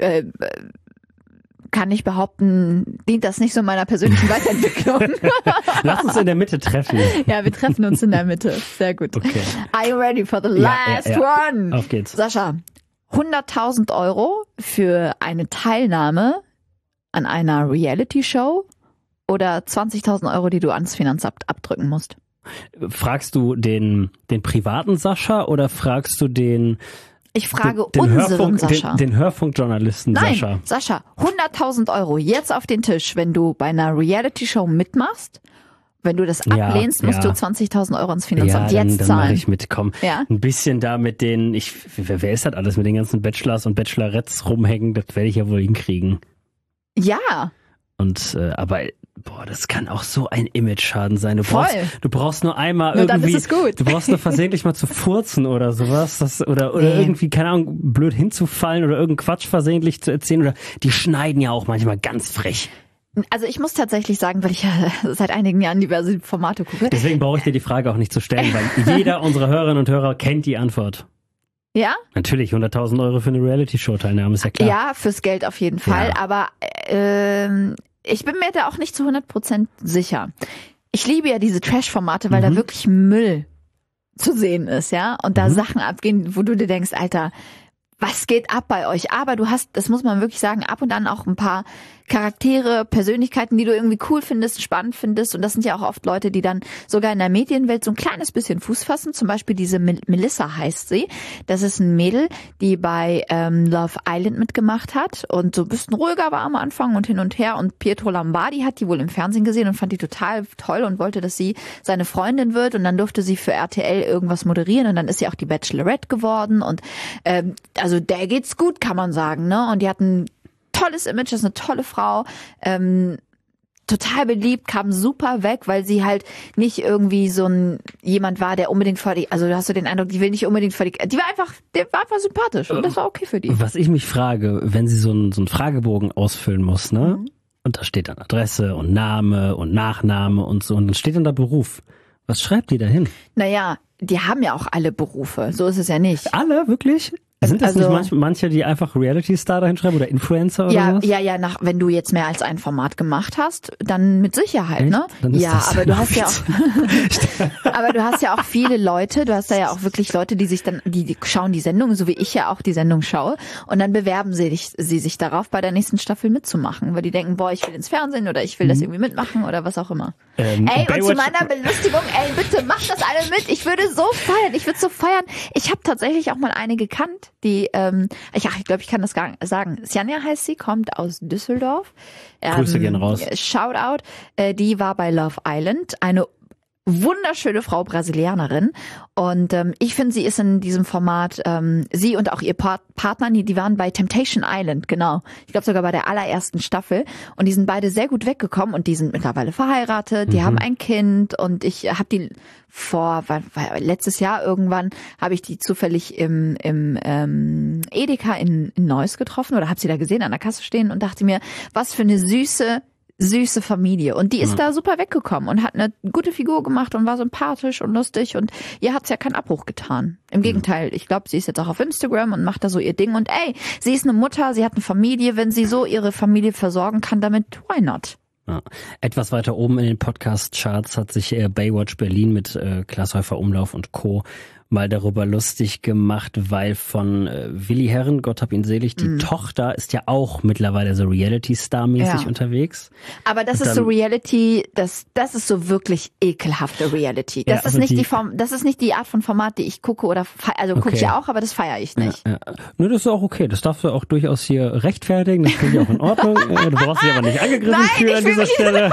Speaker 2: kann ich behaupten, dient das nicht so meiner persönlichen Weiterentwicklung.
Speaker 1: Lass uns in der Mitte treffen.
Speaker 2: Ja, wir treffen uns in der Mitte. Sehr gut.
Speaker 1: Okay.
Speaker 2: Are you ready for the last one?
Speaker 1: Auf geht's.
Speaker 2: Sascha. 100.000 € für eine Teilnahme an einer Reality-Show oder 20.000 €, die du ans Finanzamt abdrücken musst?
Speaker 1: Fragst du den privaten Sascha oder fragst du den...
Speaker 2: Ich frage unseren Sascha.
Speaker 1: Den Hörfunkjournalisten Sascha.
Speaker 2: Nein, Sascha, 100.000 € jetzt auf den Tisch, wenn du bei einer Reality-Show mitmachst. Wenn du das ablehnst, musst du 20.000 € ans Finanzamt jetzt
Speaker 1: dann
Speaker 2: zahlen.
Speaker 1: Mach ich mit, komm.
Speaker 2: Ja?
Speaker 1: Ein bisschen da mit den, wer ist das alles, mit den ganzen Bachelors und Bachelorettes rumhängen, das werde ich ja wohl hinkriegen.
Speaker 2: Ja.
Speaker 1: Und, aber, das kann auch so ein Image-Schaden sein. Du brauchst nur einmal
Speaker 2: irgendwie,
Speaker 1: dann
Speaker 2: ist es gut.
Speaker 1: Du brauchst nur versehentlich mal zu furzen oder sowas, oder irgendwie, keine Ahnung, blöd hinzufallen oder irgendeinen Quatsch versehentlich zu erzählen, oder die schneiden ja auch manchmal ganz frech.
Speaker 2: Also ich muss tatsächlich sagen, weil ich ja seit einigen Jahren diverse Formate gucke.
Speaker 1: Deswegen brauche ich dir die Frage auch nicht zu stellen, weil jeder unserer Hörerinnen und Hörer kennt die Antwort.
Speaker 2: Ja?
Speaker 1: Natürlich, 100.000 € für eine Reality-Show-Teilnahme, ist ja klar.
Speaker 2: Ja, fürs Geld auf jeden Fall, aber ich bin mir da auch nicht zu 100% sicher. Ich liebe ja diese Trash-Formate, weil da wirklich Müll zu sehen ist, ja? Und da Sachen abgehen, wo du dir denkst, Alter, was geht ab bei euch? Aber du hast, das muss man wirklich sagen, ab und an auch ein paar Charaktere, Persönlichkeiten, die du irgendwie cool findest, spannend findest. Und das sind ja auch oft Leute, die dann sogar in der Medienwelt so ein kleines bisschen Fuß fassen. Zum Beispiel diese Melissa heißt sie. Das ist ein Mädel, die bei Love Island mitgemacht hat und so ein bisschen ruhiger war am Anfang und hin und her. Und Pietro Lombardi hat die wohl im Fernsehen gesehen und fand die total toll und wollte, dass sie seine Freundin wird. Und dann durfte sie für RTL irgendwas moderieren und dann ist sie auch die Bachelorette geworden. Und also der geht's gut, kann man sagen, ne? Und die hat ein tolles Image, ist eine tolle Frau, total beliebt, kam super weg, weil sie halt nicht irgendwie so jemand war, der unbedingt also du hast so den Eindruck, die will nicht unbedingt der war einfach sympathisch und das war okay für die.
Speaker 1: Was ich mich frage, wenn sie so einen Fragebogen ausfüllen muss, ne? Und da steht dann Adresse und Name und Nachname und so und dann steht dann da Beruf. Was schreibt die da hin?
Speaker 2: Naja, die haben ja auch alle Berufe, so ist es ja nicht.
Speaker 1: Alle, wirklich? Sind das nicht manche, die einfach Reality-Star da hinschreiben oder Influencer oder was? Ja,
Speaker 2: wenn du jetzt mehr als ein Format gemacht hast, dann mit Sicherheit,
Speaker 1: echt?
Speaker 2: Ne?
Speaker 1: Dann ist das
Speaker 2: aber du hast ja auch, aber du hast ja auch viele Leute, du hast da ja auch wirklich Leute, die sich dann, die schauen die Sendung, so wie ich ja auch die Sendung schaue, und dann bewerben sie sich darauf, bei der nächsten Staffel mitzumachen, weil die denken, ich will ins Fernsehen oder ich will das irgendwie mitmachen oder was auch immer.
Speaker 1: Und
Speaker 2: zu meiner Belustigung, bitte macht das alle mit. Ich würde so feiern. Ich habe tatsächlich auch mal eine gekannt, die, ich glaube, ich kann das gar nicht sagen. Sjanja heißt sie, kommt aus Düsseldorf.
Speaker 1: Grüße gehen raus.
Speaker 2: Shoutout. Die war bei Love Island. Eine wunderschöne Frau, Brasilianerin. Und ich finde, sie ist in diesem Format, sie und auch ihr Partner, die waren bei Temptation Island, genau. Ich glaube sogar bei der allerersten Staffel. Und die sind beide sehr gut weggekommen und die sind mittlerweile verheiratet, die haben ein Kind und ich habe die letztes Jahr irgendwann habe ich die zufällig im Edeka in Neuss getroffen oder habe sie da gesehen an der Kasse stehen und dachte mir, was für eine süße Familie. Und die ist da super weggekommen und hat eine gute Figur gemacht und war sympathisch und lustig und ihr hat's ja keinen Abbruch getan. Im Gegenteil, ich glaube, sie ist jetzt auch auf Instagram und macht da so ihr Ding und sie ist eine Mutter, sie hat eine Familie, wenn sie so ihre Familie versorgen kann, damit why not?
Speaker 1: Ja. Etwas weiter oben in den Podcast-Charts hat sich Baywatch Berlin mit Klaas Häufer Umlauf und Co. mal darüber lustig gemacht, weil von Willi Herren, Gott hab ihn selig, die Tochter ist ja auch mittlerweile so Reality-Star-mäßig unterwegs.
Speaker 2: Aber das ist so Reality, das ist so wirklich ekelhafte Reality. Das ist nicht das ist nicht die Art von Format, die ich gucke oder gucke ich ja auch, aber das feiere ich nicht.
Speaker 1: Ja. Nur das ist auch okay. Das darfst du auch durchaus hier rechtfertigen. Das finde ich auch in Ordnung. Du brauchst dich aber nicht angegriffen fühlen an dieser Stelle.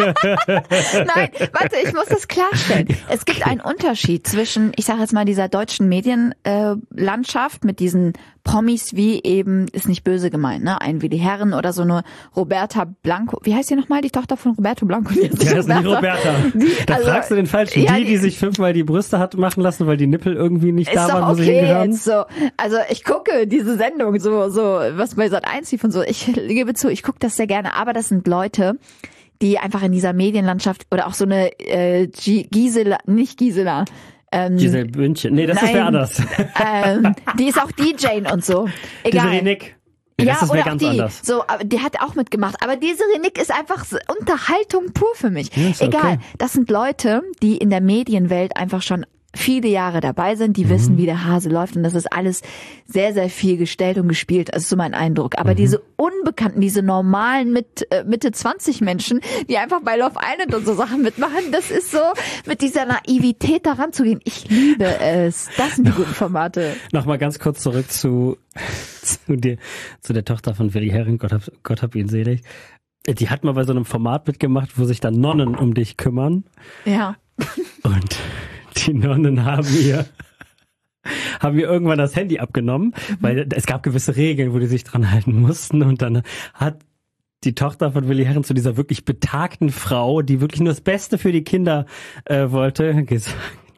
Speaker 2: Nein, warte, ich muss das klarstellen. Es gibt einen Unterschied zwischen, ich sage jetzt mal, dieser deutschen Medienlandschaft mit diesen Promis wie eben, ist nicht böse gemeint, ne? Ein Willi Herren oder so eine Roberta Blanco. Wie heißt die nochmal, die Tochter von Roberto Blanco? Die
Speaker 1: heißt nicht Roberta. Da fragst du den Falschen. Ja, die sich 5-mal die Brüste hat machen lassen, weil die Nippel irgendwie nicht da waren, wo sie hingehören.
Speaker 2: So. Also ich gucke diese Sendung so was bei Sat.1 lief und so. Ich gebe zu, ich gucke das sehr gerne, aber das sind Leute, die einfach in dieser Medienlandschaft oder auch so eine Gisela.
Speaker 1: Giselle Bündchen. Nee, das ist wer anders.
Speaker 2: Die ist auch DJ und so. Egal.
Speaker 1: Diese Nick. Das ist
Speaker 2: oder
Speaker 1: ganz
Speaker 2: die.
Speaker 1: Anders.
Speaker 2: So, die hat auch mitgemacht. Aber diese Nick ist einfach Unterhaltung pur für mich.
Speaker 1: Ja,
Speaker 2: egal.
Speaker 1: Okay.
Speaker 2: Das sind Leute, die in der Medienwelt einfach schon viele Jahre dabei sind, die wissen, wie der Hase läuft und das ist alles sehr, sehr viel gestellt und gespielt. Das ist so mein Eindruck. Aber diese Unbekannten, diese normalen Mitte 20 Menschen, die einfach bei Love Island und so Sachen mitmachen, das ist so, mit dieser Naivität da ranzugehen. Ich liebe es. Das sind die guten Formate.
Speaker 1: Nochmal ganz kurz zurück zu der Tochter von Willi Herren, Gott hab ihn selig. Die hat mal bei so einem Format mitgemacht, wo sich dann Nonnen um dich kümmern.
Speaker 2: Ja.
Speaker 1: Und die Nonnen haben ihr irgendwann das Handy abgenommen, weil es gab gewisse Regeln, wo die sich dran halten mussten. Und dann hat die Tochter von Willi Herren zu dieser wirklich betagten Frau, die wirklich nur das Beste für die Kinder wollte, gesagt,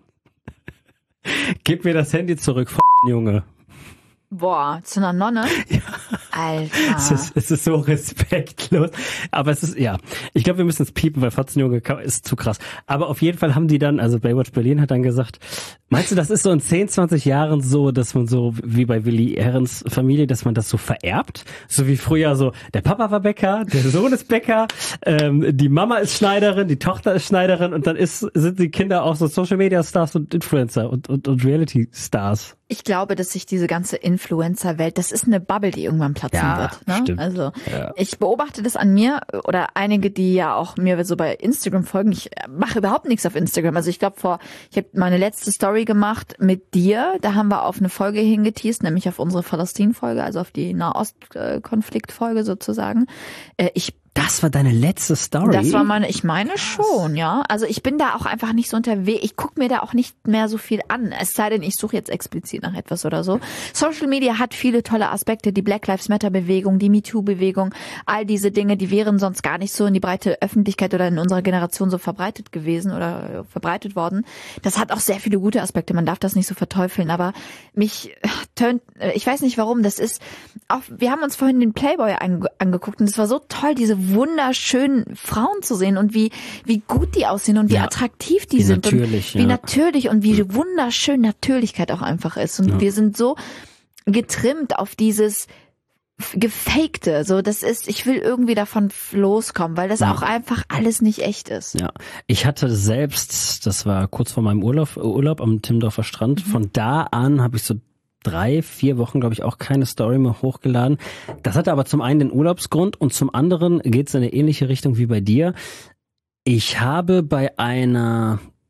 Speaker 1: gib mir das Handy zurück, Junge.
Speaker 2: Boah, zu einer Nonne?
Speaker 1: Ja.
Speaker 2: Alter.
Speaker 1: Es ist so respektlos. Aber es ist, ja, ich glaube, wir müssen es piepen, weil Fotzenjunge ist zu krass. Aber auf jeden Fall haben die dann, also Baywatch Berlin hat dann gesagt, meinst du, das ist so in 10, 20 Jahren so, dass man so, wie bei Willi Herrens Familie, dass man das so vererbt? So wie früher so, der Papa war Bäcker, der Sohn ist Bäcker, die Mama ist Schneiderin, die Tochter ist Schneiderin und dann sind die Kinder auch so Social Media Stars und Influencer und Reality Stars.
Speaker 2: Ich glaube, dass sich diese ganze Influencer-Welt, das ist eine Bubble, die irgendwann platzen wird. Ne?
Speaker 1: Stimmt.
Speaker 2: Also ich beobachte das an mir oder einige, die ja auch mir so bei Instagram folgen. Ich mache überhaupt nichts auf Instagram. Also ich glaube, ich habe meine letzte Story gemacht mit dir. Da haben wir auf eine Folge hingeteased, nämlich auf unsere Palästin-Folge, also auf die Nahost-Konflikt-Folge sozusagen.
Speaker 1: Das war deine letzte Story?
Speaker 2: Das war ich meine schon, ja. Also ich bin da auch einfach nicht so unterwegs. Ich gucke mir da auch nicht mehr so viel an. Es sei denn, ich suche jetzt explizit nach etwas oder so. Social Media hat viele tolle Aspekte. Die Black Lives Matter Bewegung, die MeToo-Bewegung, all diese Dinge, die wären sonst gar nicht so in die breite Öffentlichkeit oder in unserer Generation so verbreitet gewesen oder verbreitet worden. Das hat auch sehr viele gute Aspekte. Man darf das nicht so verteufeln. Aber mich tönt, ich weiß nicht warum, das ist auch, wir haben uns vorhin den Playboy angeguckt und es war so toll, diese wunderschönen Frauen zu sehen und wie gut die aussehen und wie attraktiv die sind
Speaker 1: natürlich,
Speaker 2: und wie natürlich und wie wunderschön Natürlichkeit auch einfach ist und wir sind so getrimmt auf dieses Gefakte, so das ist, ich will irgendwie davon loskommen, weil das auch einfach alles nicht echt ist.
Speaker 1: Ja, ich hatte selbst, das war kurz vor meinem Urlaub am Timmendorfer Strand, von da an habe ich so 3-4 Wochen, glaube ich, auch keine Story mehr hochgeladen. Das hatte aber zum einen den Urlaubsgrund und zum anderen geht es in eine ähnliche Richtung wie bei dir. Ich habe bei einer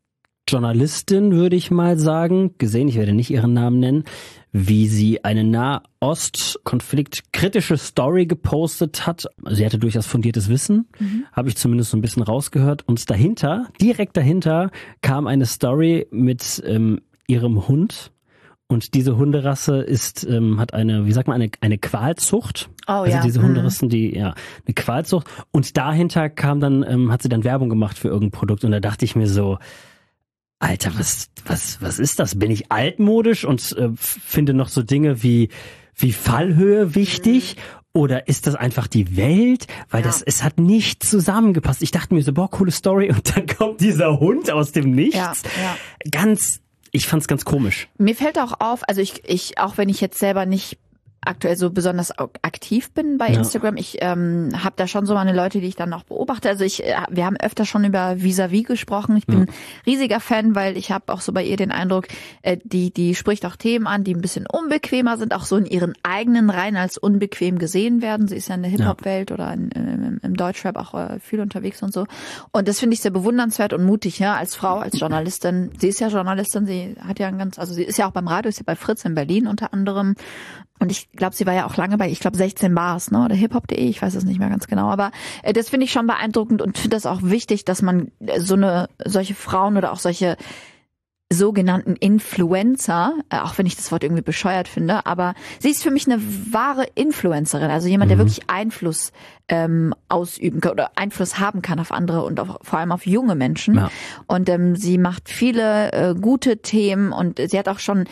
Speaker 1: Journalistin, würde ich mal sagen, gesehen, ich werde nicht ihren Namen nennen, wie sie eine Nahost-Konflikt kritische Story gepostet hat. Sie hatte durchaus fundiertes Wissen, habe ich zumindest so ein bisschen rausgehört. Und direkt dahinter, kam eine Story mit ihrem Hund. Und diese Hunderasse hat eine, wie sagt man, eine Qualzucht.
Speaker 2: Oh,
Speaker 1: also
Speaker 2: ja.
Speaker 1: diese Hunderassen, eine Qualzucht. Und dahinter hat sie dann Werbung gemacht für irgendein Produkt. Und da dachte ich mir so, Alter, was ist das? Bin ich altmodisch und finde noch so Dinge wie Fallhöhe wichtig? Oder ist das einfach die Welt? Weil es hat nicht zusammengepasst. Ich dachte mir so, coole Story. Und dann kommt dieser Hund aus dem Nichts.
Speaker 2: Ja.
Speaker 1: Ich fand's ganz komisch.
Speaker 2: Mir fällt auch auf, also ich auch wenn ich jetzt selber nicht aktuell so besonders aktiv bin bei Instagram, ich habe da schon so meine Leute, die ich dann noch beobachte. Also wir haben öfter schon über Vis-a-vis gesprochen. Ich bin riesiger Fan, weil ich habe auch so bei ihr den Eindruck, die spricht auch Themen an, die ein bisschen unbequemer sind, auch so in ihren eigenen Reihen als unbequem gesehen werden. Sie ist ja in der Hip-Hop-Welt oder im Deutschrap auch viel unterwegs und so. Und das finde ich sehr bewundernswert und mutig, ja, als Frau, als Journalistin. Sie ist ja Journalistin, sie hat ja sie ist ja auch beim Radio, ist ja bei Fritz in Berlin unter anderem. Und ich glaube, sie war ja auch lange bei, 16 Bars, ne, oder hiphop.de, ich weiß es nicht mehr ganz genau. Aber das finde ich schon beeindruckend und finde das auch wichtig, dass man solche Frauen oder auch solche sogenannten Influencer, auch wenn ich das Wort irgendwie bescheuert finde, aber sie ist für mich eine wahre Influencerin, also jemand, der wirklich Einfluss ausüben kann oder Einfluss haben kann auf andere und vor allem auf junge Menschen. Ja. Und sie macht viele gute Themen und sie hat auch schon,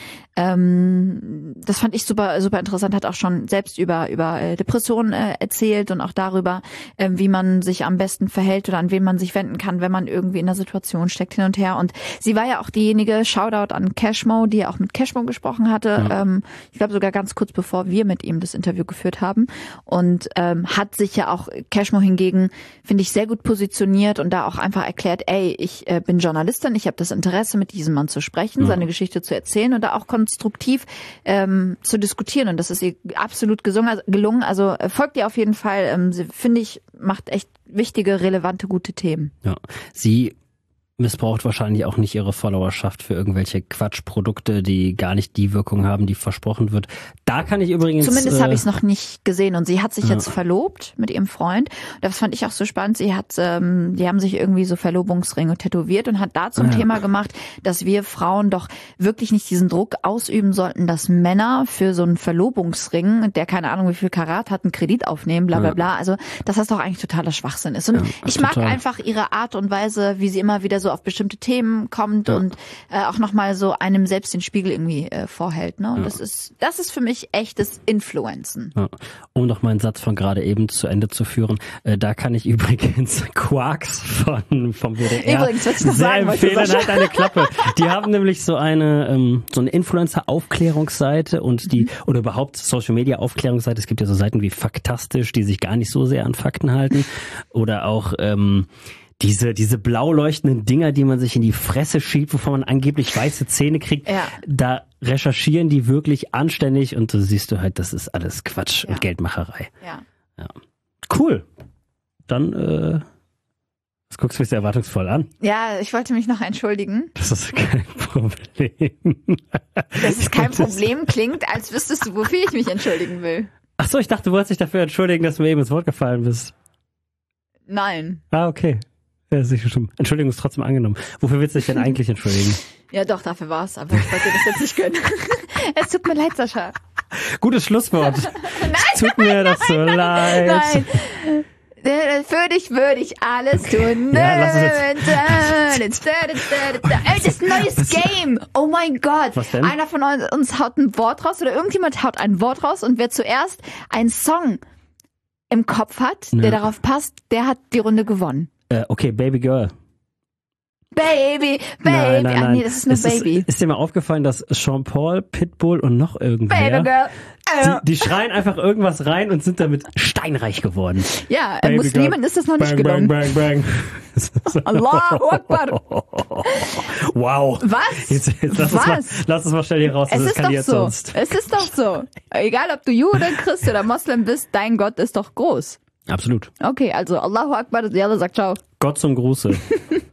Speaker 2: das fand ich super, super interessant, hat auch schon selbst über Depressionen erzählt und auch darüber, wie man sich am besten verhält oder an wen man sich wenden kann, wenn man irgendwie in einer Situation steckt, hin und her. Und sie war ja auch diejenige, Shoutout an Cashmo, die ja auch mit Cashmo gesprochen hatte, ich glaube sogar ganz kurz bevor wir mit ihm das Interview geführt haben, und hat sich ja auch Cashmo hingegen, finde ich, sehr gut positioniert und da auch einfach erklärt, ich bin Journalistin, ich habe das Interesse, mit diesem Mann zu sprechen, seine Geschichte zu erzählen und da auch konstruktiv zu diskutieren, und das ist ihr absolut gelungen. Also folgt ihr auf jeden Fall, sie, finde ich, macht echt wichtige, relevante, gute Themen.
Speaker 1: Ja, sie missbraucht wahrscheinlich auch nicht ihre Followerschaft für irgendwelche Quatschprodukte, die gar nicht die Wirkung haben, die versprochen wird. Da kann ich übrigens...
Speaker 2: Zumindest habe ich es noch nicht gesehen. Und sie hat sich jetzt verlobt mit ihrem Freund. Das fand ich auch so spannend. Die haben sich irgendwie so Verlobungsringe tätowiert und hat da zum Thema gemacht, dass wir Frauen doch wirklich nicht diesen Druck ausüben sollten, dass Männer für so einen Verlobungsring, der keine Ahnung wie viel Karat hat, einen Kredit aufnehmen, bla bla bla. Also, dass das doch eigentlich totaler Schwachsinn ist. Und ich mag einfach ihre Art und Weise, wie sie immer wieder so auf bestimmte Themen kommt und auch nochmal so einem selbst den Spiegel irgendwie vorhält. Ne? Und das ist für mich echtes Influenzen. Ja.
Speaker 1: Um noch meinen Satz von gerade eben zu Ende zu führen, da kann ich übrigens Quarks vom WDR
Speaker 2: übrigens, was ich noch
Speaker 1: sehr
Speaker 2: sagen
Speaker 1: empfehlen,
Speaker 2: wollte,
Speaker 1: halt eine Klappe. Die haben nämlich so eine Influencer-Aufklärungsseite und oder überhaupt Social-Media-Aufklärungsseite. Es gibt ja so Seiten wie Faktastisch, die sich gar nicht so sehr an Fakten halten, oder auch diese blau leuchtenden Dinger, die man sich in die Fresse schiebt, wovon man angeblich weiße Zähne kriegt, da recherchieren die wirklich anständig und da siehst du halt, das ist alles Quatsch und Geldmacherei. Ja. Cool. Dann, was guckst du mich sehr erwartungsvoll an?
Speaker 2: Ja, ich wollte mich noch entschuldigen.
Speaker 1: Das ist kein Problem.
Speaker 2: Das ist kein Problem, klingt, als wüsstest du, wofür ich mich entschuldigen will.
Speaker 1: Ach so, ich dachte, du wolltest dich dafür entschuldigen, dass du mir eben ins Wort gefallen bist.
Speaker 2: Nein.
Speaker 1: Ah, okay. Ja, sicher schon. Entschuldigung ist trotzdem angenommen. Wofür willst du dich denn eigentlich entschuldigen?
Speaker 2: Ja, doch, dafür war's, aber ich wollte das jetzt nicht gönnen. Es tut mir leid, Sascha.
Speaker 1: Gutes Schlusswort. Es tut mir das so leid.
Speaker 2: Nein. Für dich würde ich alles tun.
Speaker 1: Ja, lass uns
Speaker 2: Das ist ein neues Game. Oh mein Gott.
Speaker 1: Was denn?
Speaker 2: Einer von uns haut ein Wort raus oder irgendjemand haut ein Wort raus und wer zuerst einen Song im Kopf hat, der darauf passt, der hat die Runde gewonnen.
Speaker 1: Okay, Baby Girl.
Speaker 2: Baby.
Speaker 1: Nein.
Speaker 2: Ach nee, das ist nur Baby.
Speaker 1: Ist dir mal aufgefallen, dass Sean Paul, Pitbull und noch irgendwer,
Speaker 2: Baby Girl.
Speaker 1: die schreien einfach irgendwas rein und sind damit steinreich geworden.
Speaker 2: Ja, Muslimen ist das noch nicht gelungen.
Speaker 1: Bang, bang.
Speaker 2: Allahu Akbar.
Speaker 1: Wow.
Speaker 2: Was?
Speaker 1: Jetzt lass es mal schnell hier raus.
Speaker 2: Es ist doch so.
Speaker 1: Sonst.
Speaker 2: Es ist doch so. Egal, ob du Jude, Christ oder Moslem bist, dein Gott ist doch groß.
Speaker 1: Absolut.
Speaker 2: Okay, also Allahu Akbar, Yalla sagt ciao.
Speaker 1: Gott zum Gruße.